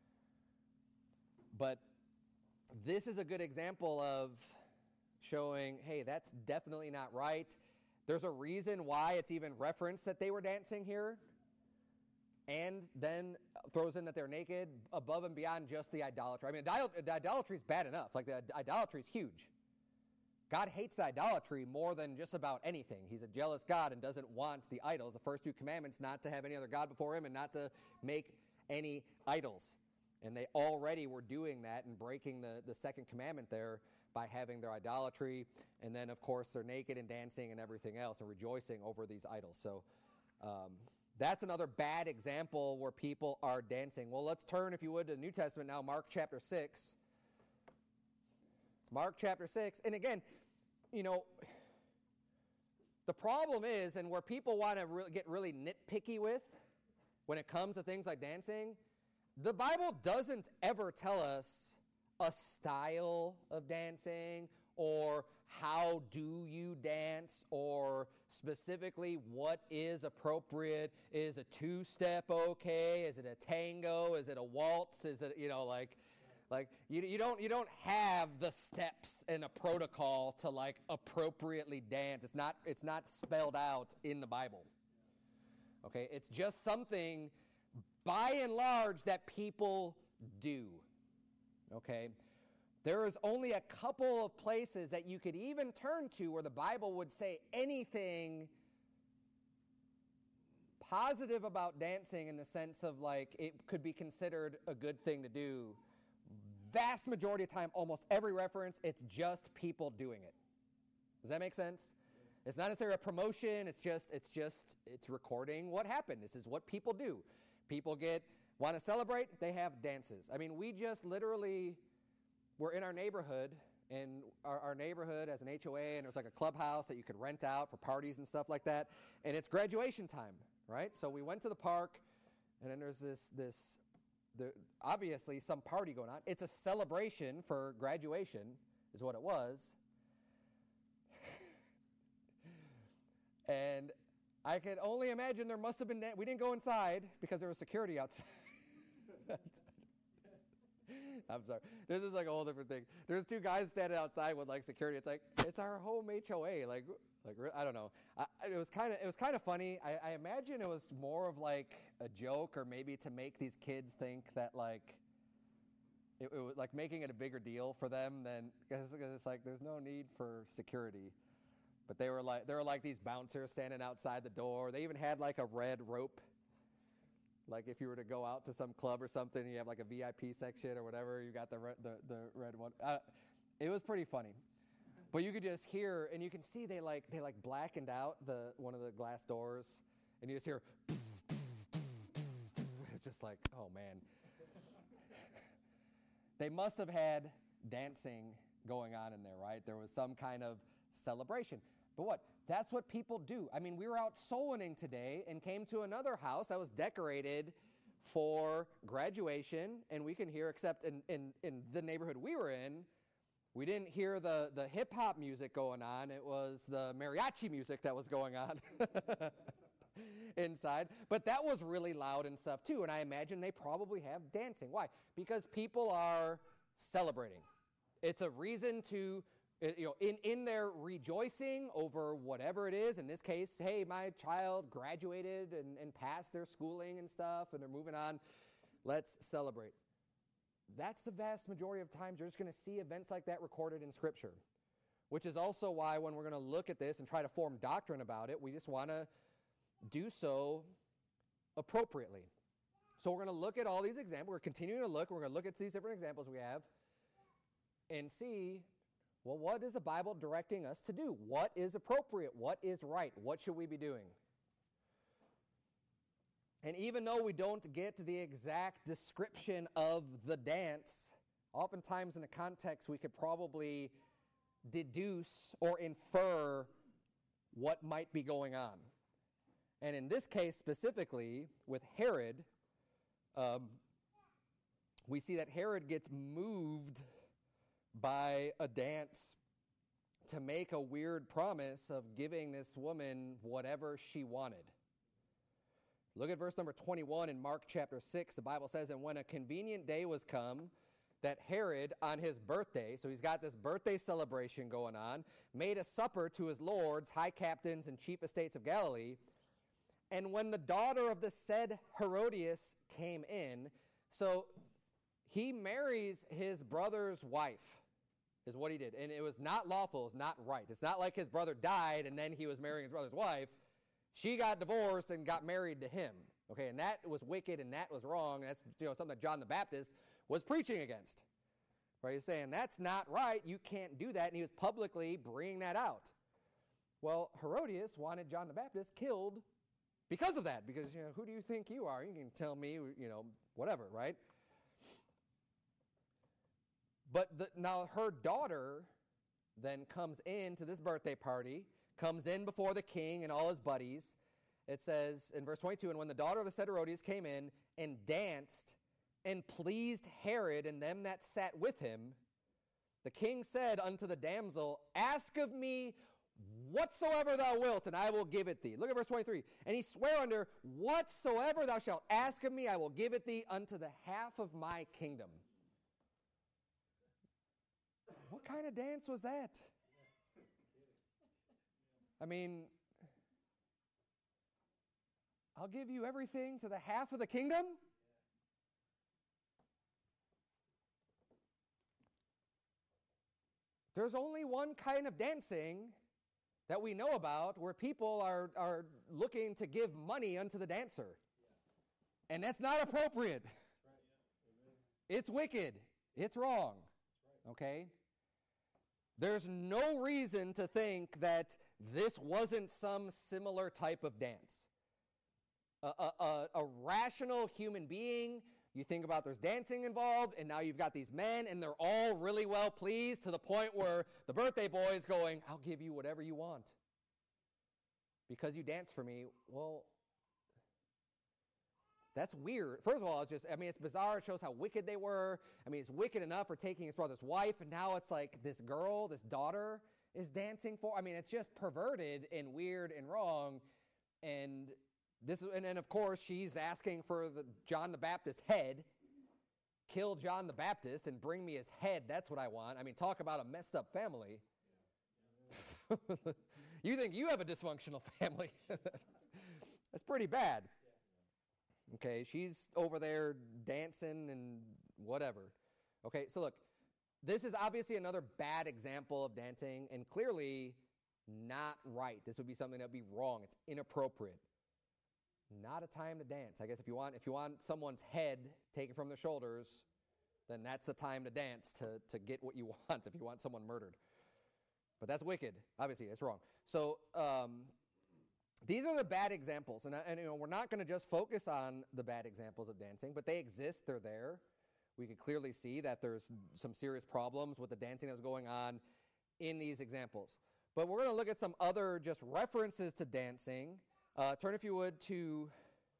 But this is a good example of showing, hey, that's definitely not right. There's a reason why it's even referenced that they were dancing here. And then throws in that they're naked above and beyond just the idolatry. I mean, the idolatry is bad enough. Like, the idolatry is huge. God hates idolatry more than just about anything. He's a jealous God and doesn't want the idols. The first 2 commandments, not to have any other God before him and not to make any idols. And they already were doing that and breaking the second commandment there by having their idolatry. And then, of course, they're naked and dancing and everything else and rejoicing over these idols. So that's another bad example where people are dancing. Well, let's turn, if you would, to the New Testament now, Mark chapter 6. Mark chapter 6. And again, the problem is, and where people want to get really nitpicky with when it comes to things like dancing, the Bible doesn't ever tell us a style of dancing or how do you dance or specifically what is appropriate. Is a 2-step okay? Is it a tango? Is it a waltz? Is it, like you don't have the steps and a protocol to like appropriately dance. It's not spelled out in the Bible. Okay, it's just something by and large that people do. Okay, there is only a couple of places that you could even turn to where the Bible would say anything positive about dancing in the sense of like it could be considered a good thing to do. Vast majority of time, almost every reference, it's just people doing it. Does that make sense? It's not necessarily a promotion. It's recording what happened. This is what people do. People want to celebrate. They have dances. I mean, we just literally were in our neighborhood, and our neighborhood has an HOA, and there's like a clubhouse that you could rent out for parties and stuff like that. And it's graduation time, right? So we went to the park, and then there's this obviously some party going on. It's a celebration for graduation is what it was. And I could only imagine there must have been, we didn't go inside because there was security outside. I'm sorry. This is like a whole different thing. There's 2 guys standing outside with like security. It's like, it's our home HOA. Like I don't know. It was kind of funny. I imagine it was more of like a joke or maybe to make these kids think that like it was like making it a bigger deal for them than, because it's like there's no need for security. But they were like these bouncers standing outside the door. They even had like a red rope. Like if you were to go out to some club or something, you have like a VIP section or whatever. You got the red one. It was pretty funny. But you could just hear, and you can see they blackened out one of the glass doors, and you just hear. It's just like, oh man. They must have had dancing going on in there, right? There was some kind of celebration. But what? That's what people do. I mean, we were out soul winning today and came to another house that was decorated for graduation, and we can hear, except in the neighborhood we were in, we didn't hear the hip-hop music going on. It was the mariachi music that was going on inside. But that was really loud and stuff, too, and I imagine they probably have dancing. Why? Because people are celebrating. It's a reason to... in their rejoicing over whatever it is, in this case, hey, my child graduated and passed their schooling and stuff, and they're moving on, let's celebrate. That's the vast majority of times you're just going to see events like that recorded in Scripture, which is also why when we're going to look at this and try to form doctrine about it, we just want to do so appropriately. So we're going to look at all these examples. We're continuing to look. We're going to look at these different examples we have and see Well, what is the Bible directing us to do? What is appropriate? What is right? What should we be doing? And even though we don't get the exact description of the dance, oftentimes in the context we could probably deduce or infer what might be going on. And in this case specifically, with Herod, we see that Herod gets moved by a dance to make a weird promise of giving this woman whatever she wanted. Look at verse number 21 in Mark chapter 6. The Bible says, "And when a convenient day was come, that Herod on his birthday," so he's got this birthday celebration going on, "made a supper to his lords, high captains, and chief estates of Galilee. And when the daughter of the said Herodias came in," so he marries his brother's wife, is what he did. And it was not lawful, it's not right. It's not like his brother died and then he was marrying his brother's wife. She got divorced and got married to him. Okay, and that was wicked and that was wrong. That's something that John the Baptist was preaching against. Right? He's saying, that's not right, you can't do that, and he was publicly bringing that out. Well, Herodias wanted John the Baptist killed because of that, because, who do you think you are? You can tell me, whatever, right? But now her daughter then comes into this birthday party, comes in before the king and all his buddies. It says in verse 22, "And when the daughter of the said Herodias came in and danced and pleased Herod and them that sat with him, the king said unto the damsel, Ask of me whatsoever thou wilt, and I will give it thee." Look at verse 23. "And he sware unto her, Whatsoever thou shalt ask of me, I will give it thee unto the half of my kingdom." What kind of dance was that? I mean, I'll give you everything to the half of the kingdom? There's only one kind of dancing that we know about where people are looking to give money unto the dancer. And that's not appropriate. It's wicked. It's wrong. Okay? There's no reason to think that this wasn't some similar type of dance. A rational human being, you think about there's dancing involved, and now you've got these men, and they're all really well pleased to the point where the birthday boy is going, "I'll give you whatever you want because you danced for me." Well, that's weird. First of all, it's bizarre. It shows how wicked they were. It's wicked enough for taking his brother's wife, and now it's like this girl, this daughter, is dancing for. It's just perverted and weird and wrong. And of course, she's asking for John the Baptist's head. Kill John the Baptist and bring me his head. That's what I want. Talk about a messed up family. You think you have a dysfunctional family. That's pretty bad. Okay, she's over there dancing and whatever. Okay, so look, this is obviously another bad example of dancing and clearly not right. This would be something that would be wrong. It's inappropriate. Not a time to dance. I guess if you want someone's head taken from their shoulders, then that's the time to dance to get what you want if you want someone murdered. But that's wicked. Obviously, it's wrong. So these are the bad examples, and we're not going to just focus on the bad examples of dancing, but they exist. They're there. We can clearly see that there's some serious problems with the dancing that was going on in these examples. But we're going to look at some other just references to dancing. Turn, if you would, to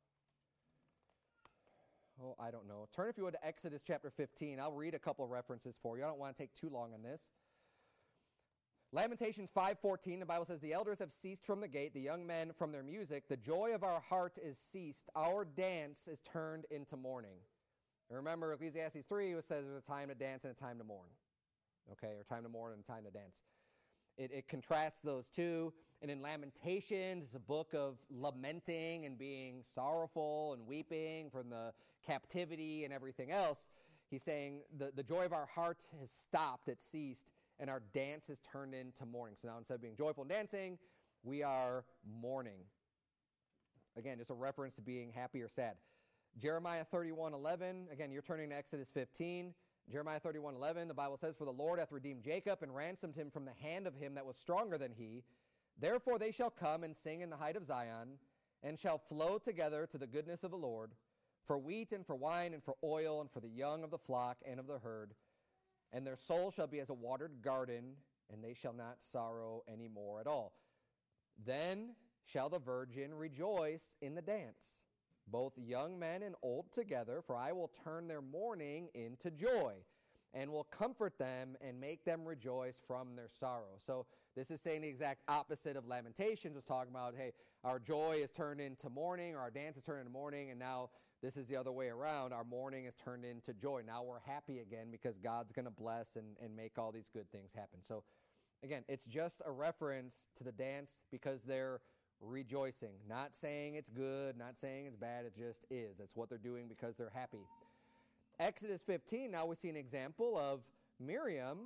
Turn, if you would, to Exodus chapter 15. I'll read a couple of references for you. I don't want to take too long on this. Lamentations 5:14, the Bible says, "The elders have ceased from the gate, the young men from their music. The joy of our heart is ceased. Our dance is turned into mourning." And remember, Ecclesiastes 3, it says there's a time to dance and a time to mourn. Okay, or time to mourn and a time to dance. It contrasts those two. And in Lamentations, it's a book of lamenting and being sorrowful and weeping from the captivity and everything else. He's saying the joy of our heart has stopped, it's ceased, and our dance is turned into mourning. So now instead of being joyful and dancing, we are mourning. Again, just a reference to being happy or sad. Jeremiah 31:11, again, you're turning to Exodus 15. Jeremiah 31:11, the Bible says, "For the Lord hath redeemed Jacob and ransomed him from the hand of him that was stronger than he. Therefore they shall come and sing in the height of Zion, and shall flow together to the goodness of the Lord, for wheat and for wine and for oil and for the young of the flock and of the herd. And their soul shall be as a watered garden, and they shall not sorrow any more at all. Then shall the virgin rejoice in the dance, both young men and old together, for I will turn their mourning into joy, and will comfort them and make them rejoice from their sorrow." So this is saying the exact opposite of Lamentations. Was talking about, hey, our joy is turned into mourning, or our dance is turned into mourning, and now this is the other way around. Our mourning is turned into joy. Now we're happy again because God's going to bless and make all these good things happen. So again, it's just a reference to the dance because they're rejoicing. Not saying it's good, not saying it's bad, it just is. It's what they're doing because they're happy. Exodus 15, now we see an example of Miriam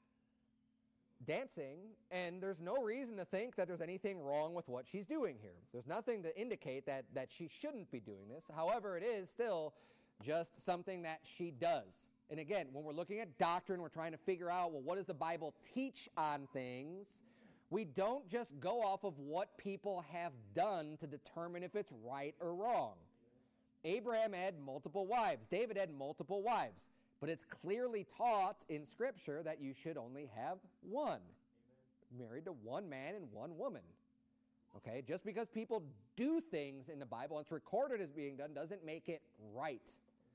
dancing, and there's no reason to think that there's anything wrong with what she's doing here. There's nothing to indicate that she shouldn't be doing this. However, it is still just something that she does. And again, when we're looking at doctrine, we're trying to figure out, well, what does the Bible teach on things? We don't just go off of what people have done to determine if it's right or wrong. Abraham had multiple wives. David had multiple wives. But it's clearly taught in Scripture that you should only have one. Married to one man and one woman. Okay? Just because people do things in the Bible and it's recorded as being done doesn't make it right.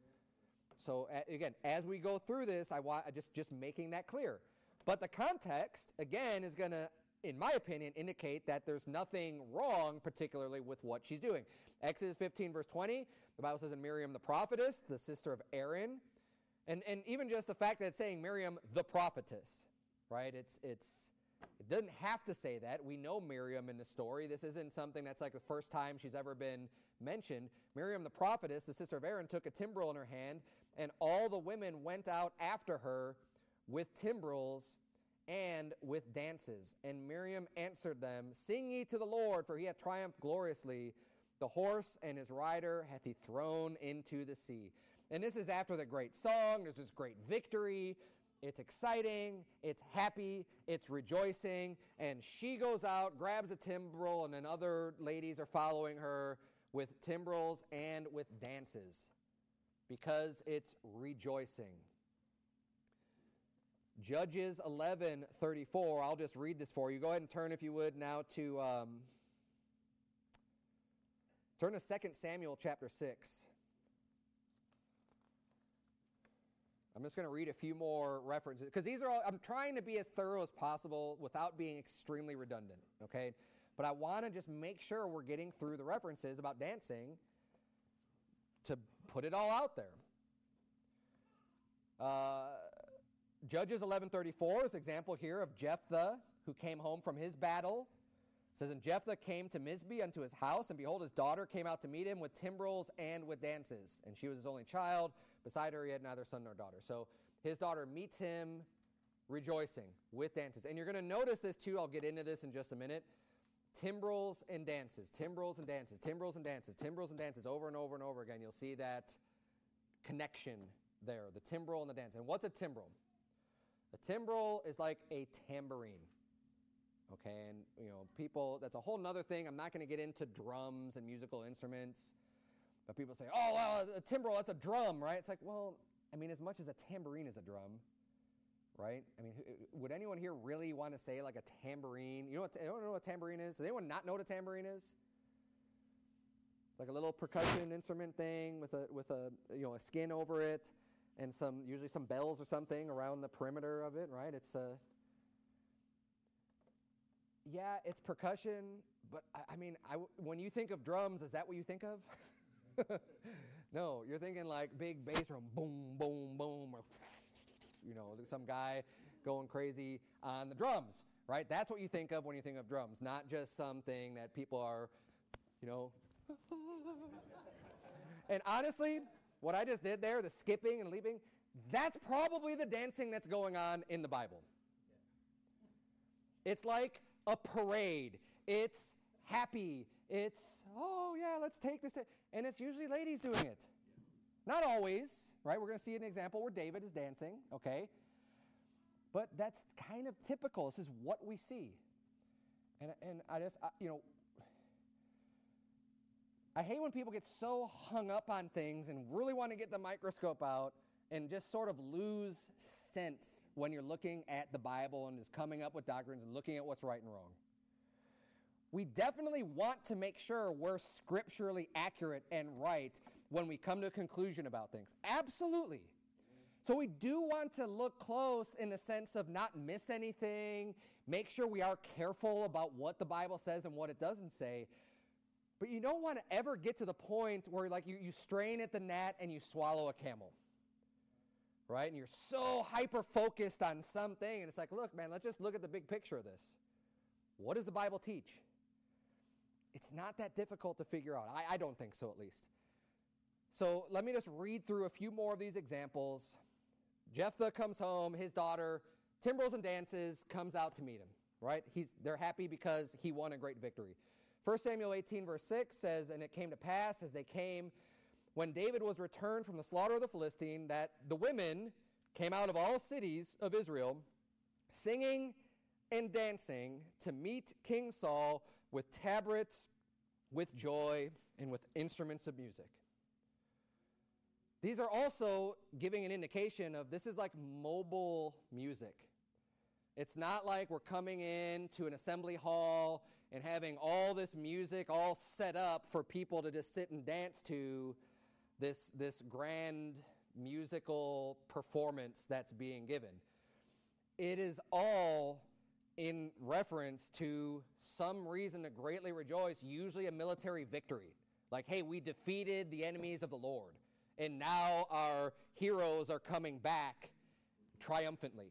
So again, as we go through this, I want just making that clear. But the context, again, is going to, in my opinion, indicate that there's nothing wrong, particularly with what she's doing. Exodus 15, verse 20, the Bible says, "And Miriam the prophetess, the sister of Aaron," and even just the fact that it's saying Miriam the prophetess, right? It doesn't have to say that. We know Miriam in the story. This isn't something that's like the first time she's ever been mentioned. Miriam the prophetess, the sister of Aaron, took a timbrel in her hand, and all the women went out after her with timbrels and with dances. And Miriam answered them, "Sing ye to the Lord, for he hath triumphed gloriously. The horse and his rider hath he thrown into the sea." And this is after the great song. There's this great victory. It's exciting. It's happy. It's rejoicing. And she goes out, grabs a timbrel, and then other ladies are following her with timbrels and with dances because it's rejoicing. Judges 11:34. I'll just read this for you. Go ahead and turn, if you would, now to turn to 2 Samuel chapter 6. I'm just going to read a few more references because these are all, I'm trying to be as thorough as possible without being extremely redundant, okay? But I want to just make sure we're getting through the references about dancing to put it all out there. Judges 11:34 is an example here of Jephthah who came home from his battle. It says, "And Jephthah came to Mizpeh unto his house, and behold, his daughter came out to meet him with timbrels and with dances. And she was his only child. Beside her he had neither son nor daughter." So his daughter meets him rejoicing with dances. And you're going to notice this too. I'll get into this in just a minute. Timbrels and dances, timbrels and dances, timbrels and dances, timbrels and dances, over and over and over again. You'll see that connection there, the timbrel and the dance. And what's a timbrel? A timbrel is like a tambourine. Okay, and people, that's a whole nother thing. I'm not going to get into drums and musical instruments, but people say, "Oh, well, a timbrel, that's a drum," right? It's like, well, I mean, as much as a tambourine is a drum, right? I mean, would anyone here really want to say like a tambourine? You don't know what a tambourine is? Does anyone not know what a tambourine is? Like a little percussion instrument thing with a skin over it, and usually some bells or something around the perimeter of it, right? It's yeah, it's percussion, but I mean, when you think of drums, is that what you think of? No, you're thinking like big bass drum, boom, boom, boom, or some guy going crazy on the drums, right? That's what you think of when you think of drums, not just something that people are, And honestly, what I just did there, the skipping and leaping, that's probably the dancing that's going on in the Bible. It's like a parade. It's happy. It's, oh yeah, let's take this. And it's usually ladies doing it. Not always, right? We're going to see an example where David is dancing, okay? But that's kind of typical. This is what we see. And I hate when people get so hung up on things and really want to get the microscope out and just sort of lose sense when you're looking at the Bible and just coming up with doctrines and looking at what's right and wrong. We definitely want to make sure we're scripturally accurate and right when we come to a conclusion about things. Absolutely. So we do want to look close in the sense of not miss anything, make sure we are careful about what the Bible says and what it doesn't say. But you don't want to ever get to the point where like you strain at the gnat and you swallow a camel. Right? And you're so hyper-focused on something, and it's like, look, man, let's just look at the big picture of this. What does the Bible teach? It's not that difficult to figure out. I don't think so, at least. So let me just read through a few more of these examples. Jephthah comes home, his daughter, timbrels and dances, comes out to meet him, right? They're happy because he won a great victory. 1 Samuel 18, verse 6 says, and it came to pass as they came, when David was returned from the slaughter of the Philistine, that the women came out of all cities of Israel, singing and dancing to meet King Saul with tabrets, with joy, and with instruments of music. These are also giving an indication of this is like mobile music. It's not like we're coming in to an assembly hall and having all this music all set up for people to just sit and dance to this grand musical performance that's being given. It is all in reference to some reason to greatly rejoice, usually a military victory. Like, hey, we defeated the enemies of the Lord, and now our heroes are coming back triumphantly.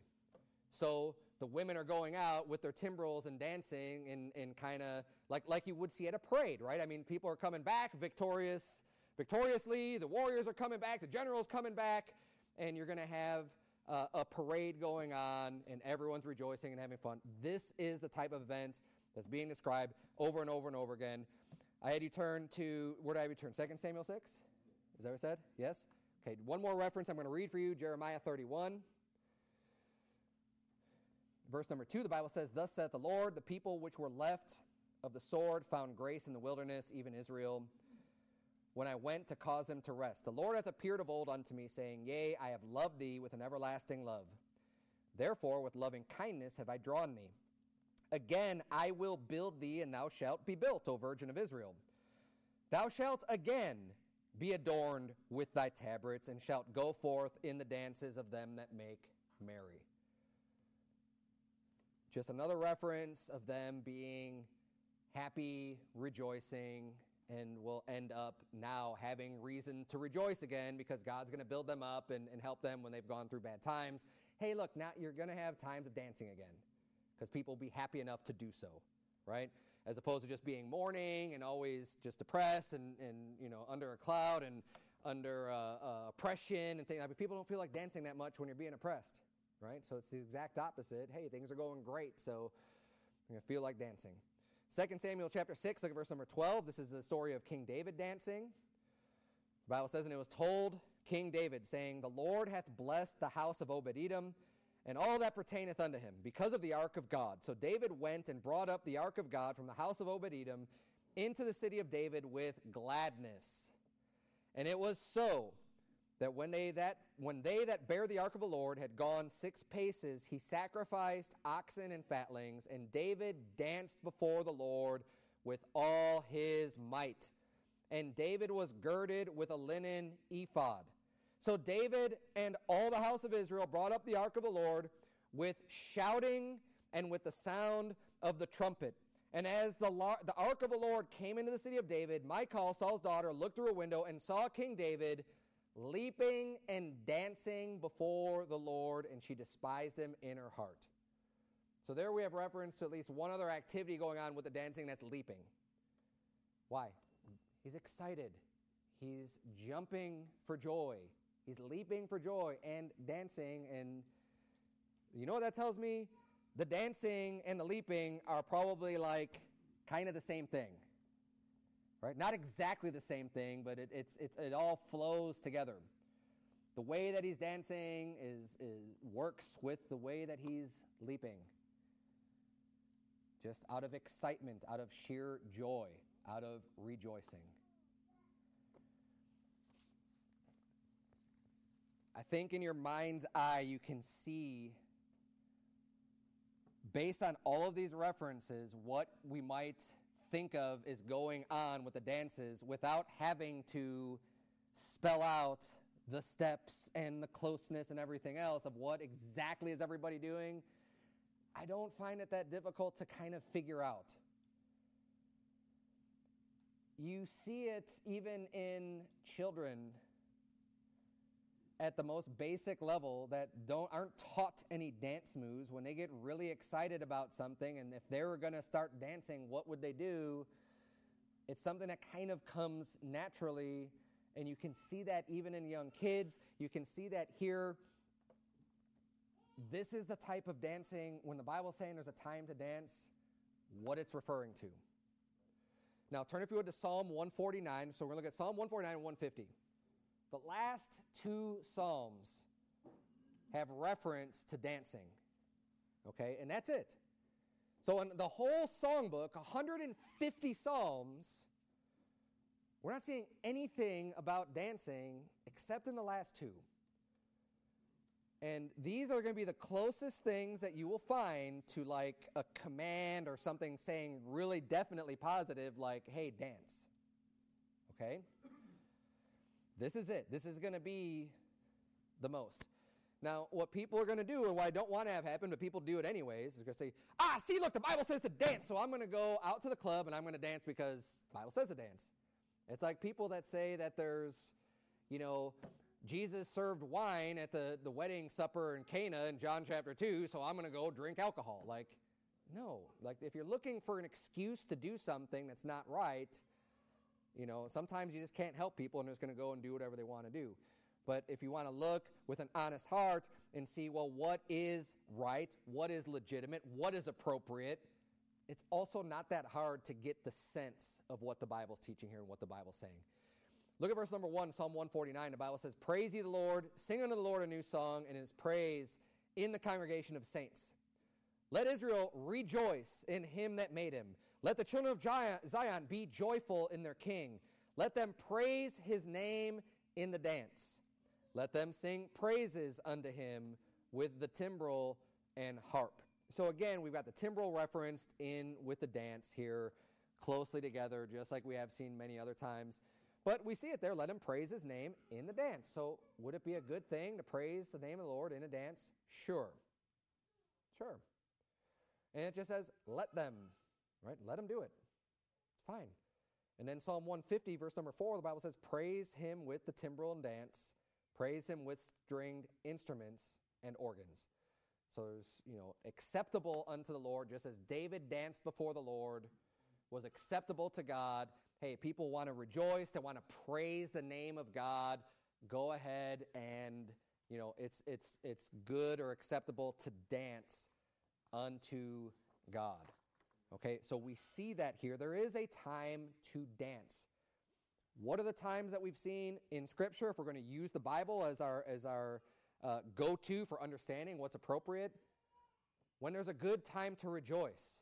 So the women are going out with their timbrels and dancing and kind of like you would see at a parade, right? I mean, people are coming back victoriously, the warriors are coming back, the general's coming back, and you're going to have a parade going on, and everyone's rejoicing and having fun. This is the type of event that's being described over and over and over again. I had you turn to, where did I have you turn? 2 Samuel 6? Is that what I said? Yes? Okay, one more reference I'm going to read for you, Jeremiah 31. Verse number 2, the Bible says, thus saith the Lord, the people which were left of the sword found grace in the wilderness, even Israel, when I went to cause him to rest. The Lord hath appeared of old unto me, saying, yea, I have loved thee with an everlasting love. Therefore with loving kindness have I drawn thee. Again I will build thee, and thou shalt be built, O Virgin of Israel. Thou shalt again be adorned with thy tabrets, and shalt go forth in the dances of them that make merry. Just another reference of them being happy, rejoicing, and will end up now having reason to rejoice again because God's going to build them up and help them when they've gone through bad times. Hey, look, now you're going to have times of dancing again because people will be happy enough to do so, right? As opposed to just being mourning and always just depressed and under a cloud and under oppression and things. I mean, people don't feel like dancing that much when you're being oppressed, right? So it's the exact opposite. Hey, things are going great, so you're going to feel like dancing. 2 Samuel chapter 6, look at verse number 12. This is the story of King David dancing. The Bible says, and it was told King David, saying, the Lord hath blessed the house of Obed-Edom, and all that pertaineth unto him, because of the ark of God. So David went and brought up the ark of God from the house of Obed-Edom into the city of David with gladness. And it was so that when they that bear the ark of the Lord had gone 6 paces, he sacrificed oxen and fatlings, and David danced before the Lord with all his might. And David was girded with a linen ephod. So David and all the house of Israel brought up the ark of the Lord with shouting and with the sound of the trumpet. And as the ark of the Lord came into the city of David, Michal, Saul's daughter, looked through a window and saw King David leaping and dancing before the Lord, and she despised him in her heart. So there we have reference to at least one other activity going on with the dancing, that's leaping. Why? He's excited. He's jumping for joy. He's leaping for joy and dancing, and you know what that tells me? The dancing and the leaping are probably like kind of the same thing, right? Not exactly the same thing, but it all flows together. The way that he's dancing works with the way that he's leaping. Just out of excitement, out of sheer joy, out of rejoicing. I think in your mind's eye you can see, based on all of these references, what we might think of is going on with the dances without having to spell out the steps and the closeness and everything else of what exactly is everybody doing. I don't find it that difficult to kind of figure out. You see it even in children at the most basic level that aren't taught any dance moves. When they get really excited about something, and if they were going to start dancing, what would they do? It's something that kind of comes naturally, and you can see that even in young kids. You can see that here. This is the type of dancing, when the Bible's saying there's a time to dance, what it's referring to. Now, turn if you would to Psalm 149. So we're going to look at Psalm 149 and 150. The last two Psalms have reference to dancing, okay? And that's it. So in the whole songbook, 150 Psalms, we're not seeing anything about dancing except in the last two. And these are going to be the closest things that you will find to like a command or something saying really definitely positive, like, hey, dance, okay? This is it. This is going to be the most. Now, what people are going to do, and what I don't want to have happen, but people do it anyways, is going to say, see, look, the Bible says to dance, so I'm going to go out to the club and I'm going to dance because the Bible says to dance. It's like people that say that there's, Jesus served wine at the wedding supper in Cana in John chapter 2, so I'm going to go drink alcohol. Like, no. Like, if you're looking for an excuse to do something that's not right, sometimes you just can't help people and they're just going to go and do whatever they want to do. But if you want to look with an honest heart and see, well, what is right, what is legitimate, what is appropriate, it's also not that hard to get the sense of what the Bible's teaching here and what the Bible's saying. Look at verse number 1, Psalm 149. The Bible says, praise ye the Lord, sing unto the Lord a new song, and his praise in the congregation of saints. Let Israel rejoice in him that made him. Let the children of Zion be joyful in their king. Let them praise his name in the dance. Let them sing praises unto him with the timbrel and harp. So again, we've got the timbrel referenced in with the dance here closely together, just like we have seen many other times. But we see it there. Let him praise his name in the dance. So would it be a good thing to praise the name of the Lord in a dance? Sure. Sure. And it just says, let them. Right? Let him do it. It's fine. And then Psalm 150, verse number 4, the Bible says, praise him with the timbrel and dance. Praise him with stringed instruments and organs. So there's, acceptable unto the Lord, just as David danced before the Lord, was acceptable to God. Hey, people want to rejoice. They want to praise the name of God. Go ahead and, it's good or acceptable to dance unto God. Okay, so we see that here. There is a time to dance. What are the times that we've seen in Scripture, if we're going to use the Bible as our go-to for understanding what's appropriate? When there's a good time to rejoice.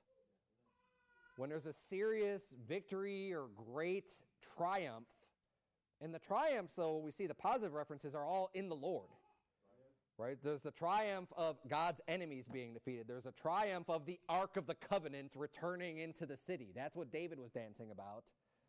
When there's a serious victory or great triumph. And the triumphs, though, we see the positive references are all in the Lord. Right? There's the triumph of God's enemies being defeated. There's a triumph of the Ark of the Covenant returning into the city. That's what David was dancing about.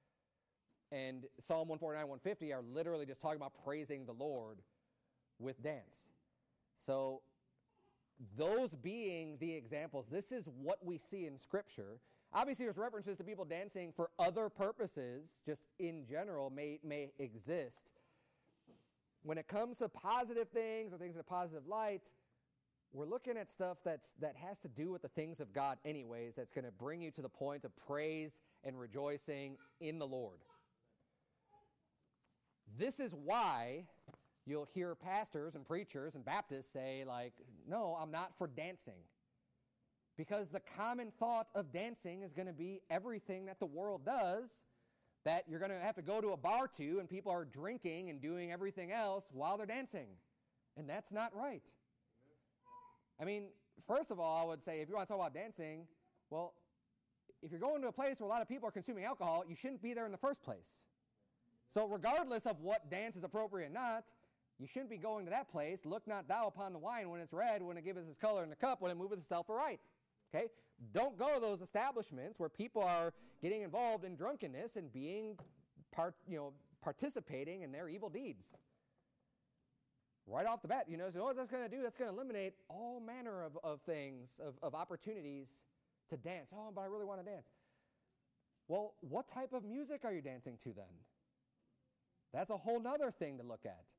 And Psalm 149, 150 are literally just talking about praising the Lord with dance. So those being the examples, this is what we see in Scripture. Obviously, there's references to people dancing for other purposes, just in general, may exist. When it comes to positive things or things in a positive light, we're looking at stuff that has to do with the things of God anyways, that's going to bring you to the point of praise and rejoicing in the Lord. This is why you'll hear pastors and preachers and Baptists say, like, no, I'm not for dancing. Because the common thought of dancing is going to be everything that the world does, that you're going to have to go to a bar to, and people are drinking and doing everything else while they're dancing. And that's not right. I mean, first of all, I would say if you want to talk about dancing, well, if you're going to a place where a lot of people are consuming alcohol, you shouldn't be there in the first place. So regardless of what dance is appropriate or not, you shouldn't be going to that place. Look not thou upon the wine when it's red, when it giveth its color in the cup, when it moveth itself aright. Okay? Don't go to those establishments where people are getting involved in drunkenness and being participating in their evil deeds. Right off the bat, so what that's going to do? That's going to eliminate all manner of things, of opportunities to dance. Oh, but I really want to dance. Well, what type of music are you dancing to then? That's a whole nother thing to look at.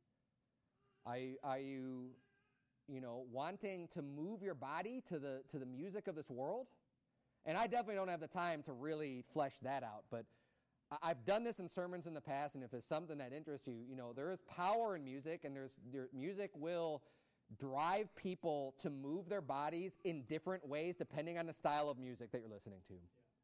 Are you wanting to move your body to the music of this world? And I definitely don't have the time to really flesh that out, but I've done this in sermons in the past, and if it's something that interests you, there is power in music, and music will drive people to move their bodies in different ways depending on the style of music that you're listening to.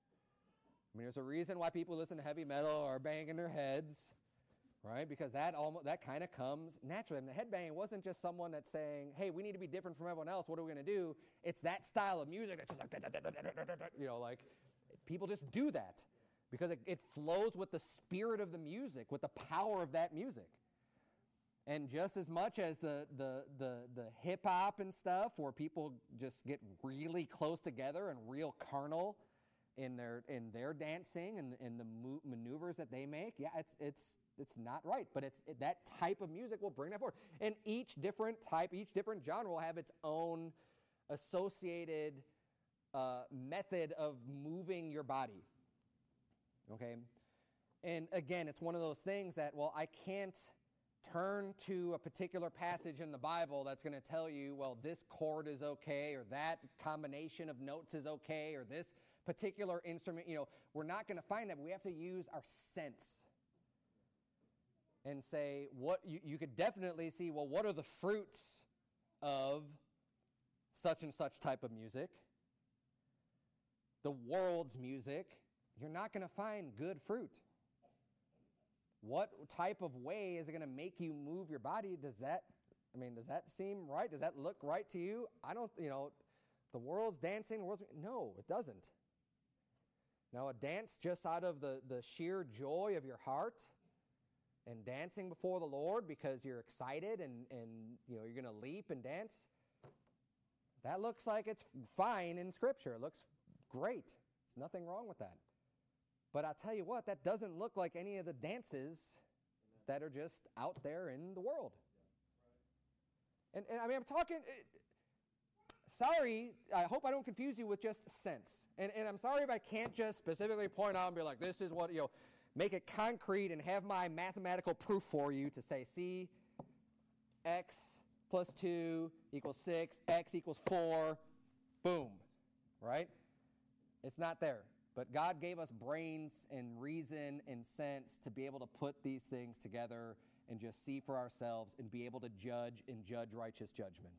I mean, there's a reason why people listen to heavy metal are banging their heads, right? Because that kind of comes naturally. And the headbanging wasn't just someone that's saying, hey, we need to be different from everyone else. What are we going to do? It's that style of music that's just like, people just do that because it flows with the spirit of the music, with the power of that music. And just as much as the hip hop and stuff, where people just get really close together and real carnal in their dancing and the maneuvers that they make, yeah, it's not right. But that type of music will bring that forward. And each different genre will have its own associated method of moving your body. Okay, and again, it's one of those things that, well, I can't turn to a particular passage in the Bible that's going to tell you, well, this chord is okay, or that combination of notes is okay, or this particular instrument, we're not going to find that. But we have to use our sense and say, what you could definitely see, well, what are the fruits of such and such type of music? The world's music, you're not going to find good fruit. What type of way is it going to make you move your body? Does that seem right? Does that look right to you? I don't, the world's dancing, no, it doesn't. Now, a dance just out of the sheer joy of your heart and dancing before the Lord because you're excited and you're going to leap and dance, that looks like it's fine in Scripture. It looks great. There's nothing wrong with that. But I'll tell you what, that doesn't look like any of the dances that are just out there in the world. And I mean, I'm talking, sorry, I hope I don't confuse you with just sense. And I'm sorry if I can't just specifically point out and be like, this is what, make it concrete and have my mathematical proof for you to say, see, x plus 2 equals 6, x equals 4, boom, right? It's not there. But God gave us brains and reason and sense to be able to put these things together and just see for ourselves and be able to judge and judge righteous judgment.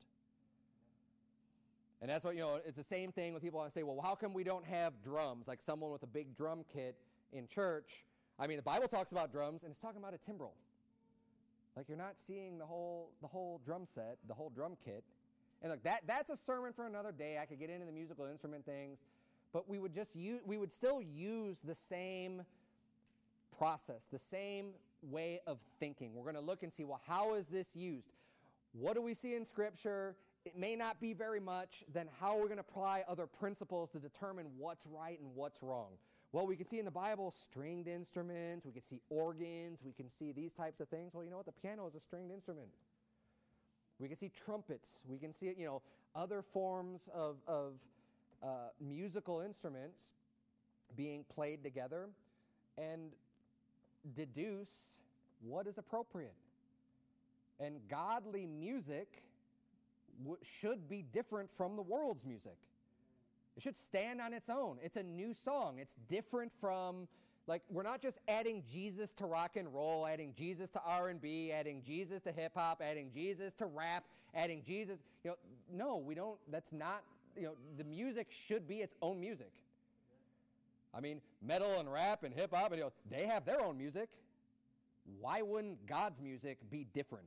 And that's what, it's the same thing with people who say, well, how come we don't have drums? Like someone with a big drum kit in church. I mean, the Bible talks about drums, and it's talking about a timbrel. Like you're not seeing the whole drum set, the whole drum kit. And look, that's a sermon for another day. I could get into the musical instrument things. But we would still use the same process, the same way of thinking. We're going to look and see, well, how is this used? What do we see in Scripture? It may not be very much. Then how are we going to apply other principles to determine what's right and what's wrong? Well, we can see in the Bible stringed instruments. We can see organs. We can see these types of things. Well, you know what? The piano is a stringed instrument. We can see trumpets. We can see, other forms of musical instruments being played together and deduce what is appropriate. And godly music should be different from the world's music. It should stand on its own. It's a new song. It's different from, we're not just adding Jesus to rock and roll, adding Jesus to R&B, adding Jesus to hip hop, adding Jesus to rap, adding Jesus, no, we don't, that's not, the music should be its own music. I mean, metal and rap and hip hop, and they have their own music. Why wouldn't God's music be different?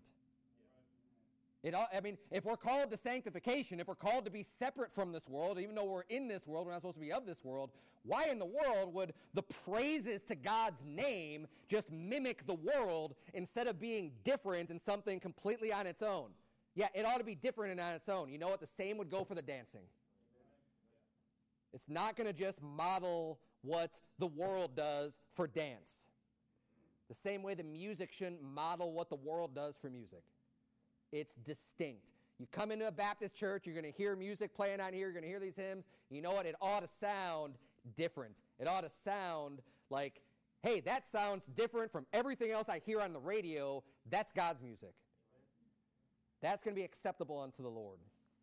I mean, if we're called to sanctification, if we're called to be separate from this world, even though we're in this world, we're not supposed to be of this world, why in the world would the praises to God's name just mimic the world instead of being different and something completely on its own? Yeah, it ought to be different and on its own. You know what? The same would go for the dancing. It's not going to just model what the world does for dance. The same way the music shouldn't model what the world does for music. It's distinct. You come into a Baptist church, you're going to hear music playing on here, you're going to hear these hymns. You know what? It ought to sound different. It ought to sound like, hey, that sounds different from everything else I hear on the radio. That's God's music. That's going to be acceptable unto the Lord.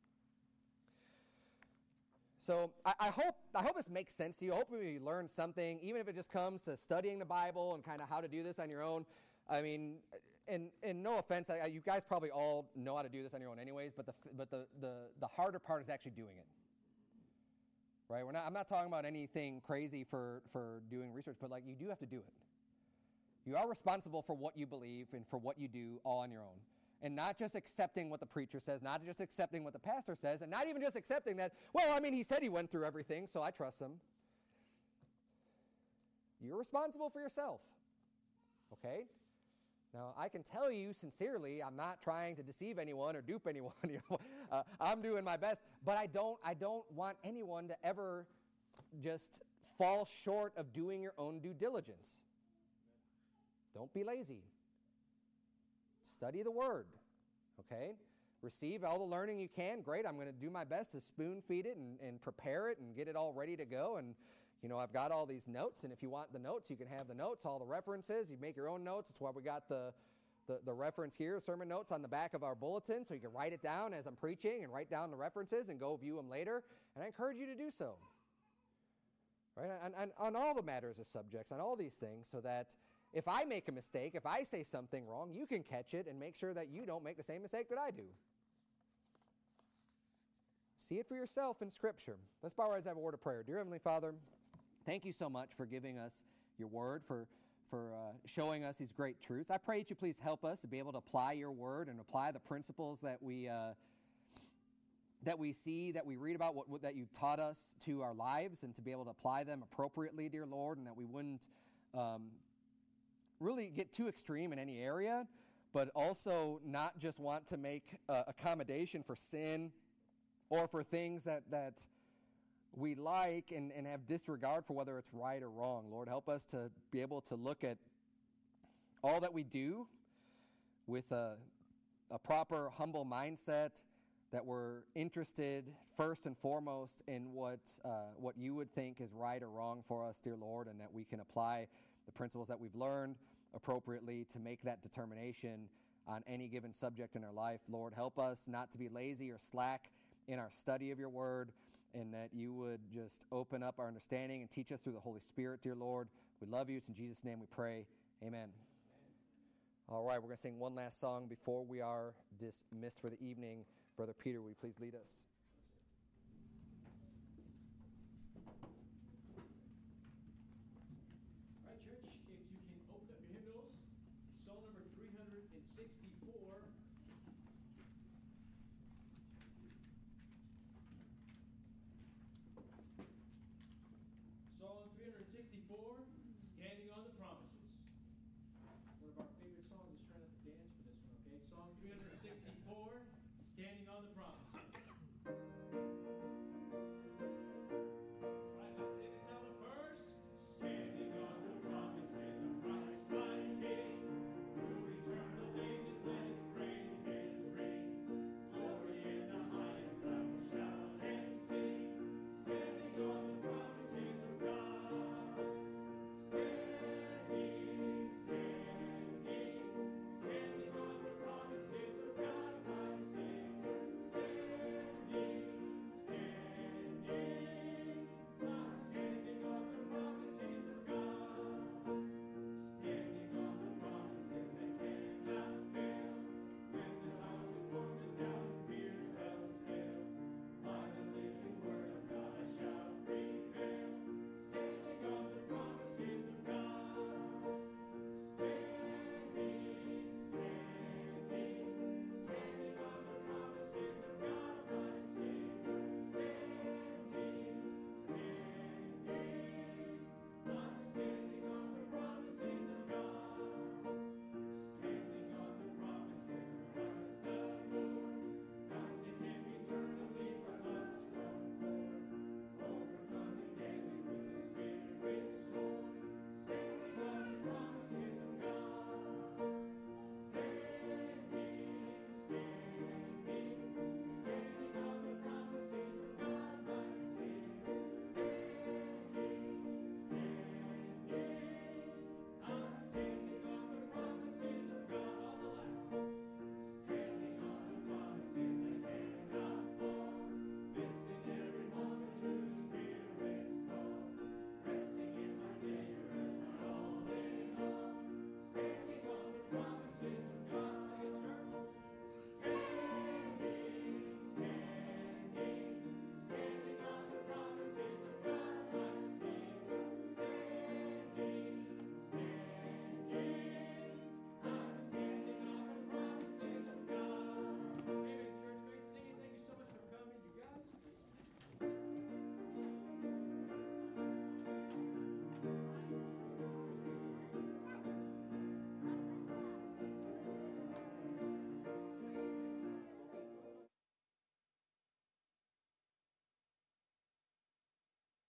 So I hope this makes sense to you. I hope you learn something, even if it just comes to studying the Bible and kind of how to do this on your own. I mean, and no offense, you guys probably all know how to do this on your own anyways, but the harder part is actually doing it. Right? I'm not talking about anything crazy for doing research, but like you do have to do it. You are responsible for what you believe and for what you do all on your own. And not just accepting what the preacher says, not just accepting what the pastor says, and not even just accepting that, well, I mean, he said he went through everything, so I trust him. You're responsible for yourself. Okay? Now, I can tell you sincerely, I'm not trying to deceive anyone or dupe anyone. I'm doing my best, but I don't want anyone to ever just fall short of doing your own due diligence. Don't be lazy. Study the Word, okay? Receive all the learning you can. Great, I'm going to do my best to spoon feed it and prepare it and get it all ready to go. And, you know, I've got all these notes, and if you want the notes, you can have the notes, all the references. You make your own notes. That's why we got the reference here, sermon notes on the back of our bulletin, so you can write it down as I'm preaching and write down the references and go view them later. And I encourage you to do so, right? On all the matters of subjects, on all these things, so that if I make a mistake, if I say something wrong, you can catch it and make sure that you don't make the same mistake that I do. See it for yourself in Scripture. Let's bow our heads and have a word of prayer. Dear Heavenly Father, thank you so much for giving us your word, for showing us these great truths. I pray that you please help us to be able to apply your word and apply the principles that we see, that we read about, that you've taught us to our lives, and to be able to apply them appropriately, dear Lord, and that we wouldn't really get too extreme in any area, but also not just want to make accommodation for sin or for things that we like and have disregard for whether it's right or wrong. Lord, help us to be able to look at all that we do with a proper, humble mindset, that we're interested first and foremost in what you would think is right or wrong for us, dear Lord, and that we can apply the principles that we've learned appropriately to make that determination on any given subject in our life. Lord, help us not to be lazy or slack in our study of your word, and that you would just open up our understanding and teach us through the Holy Spirit, dear Lord. We love you. It's in Jesus' name we pray. Amen. All right, we're going to sing one last song before we are dismissed for the evening. Brother Peter, will you please lead us? All right, church, if you can open up your hymnals, Psalm number 364. Psalm 364, Standing on the Promises. It's one of our favorite songs. Let's try not to dance for this one, okay? Psalm 364, Standing on the Promises.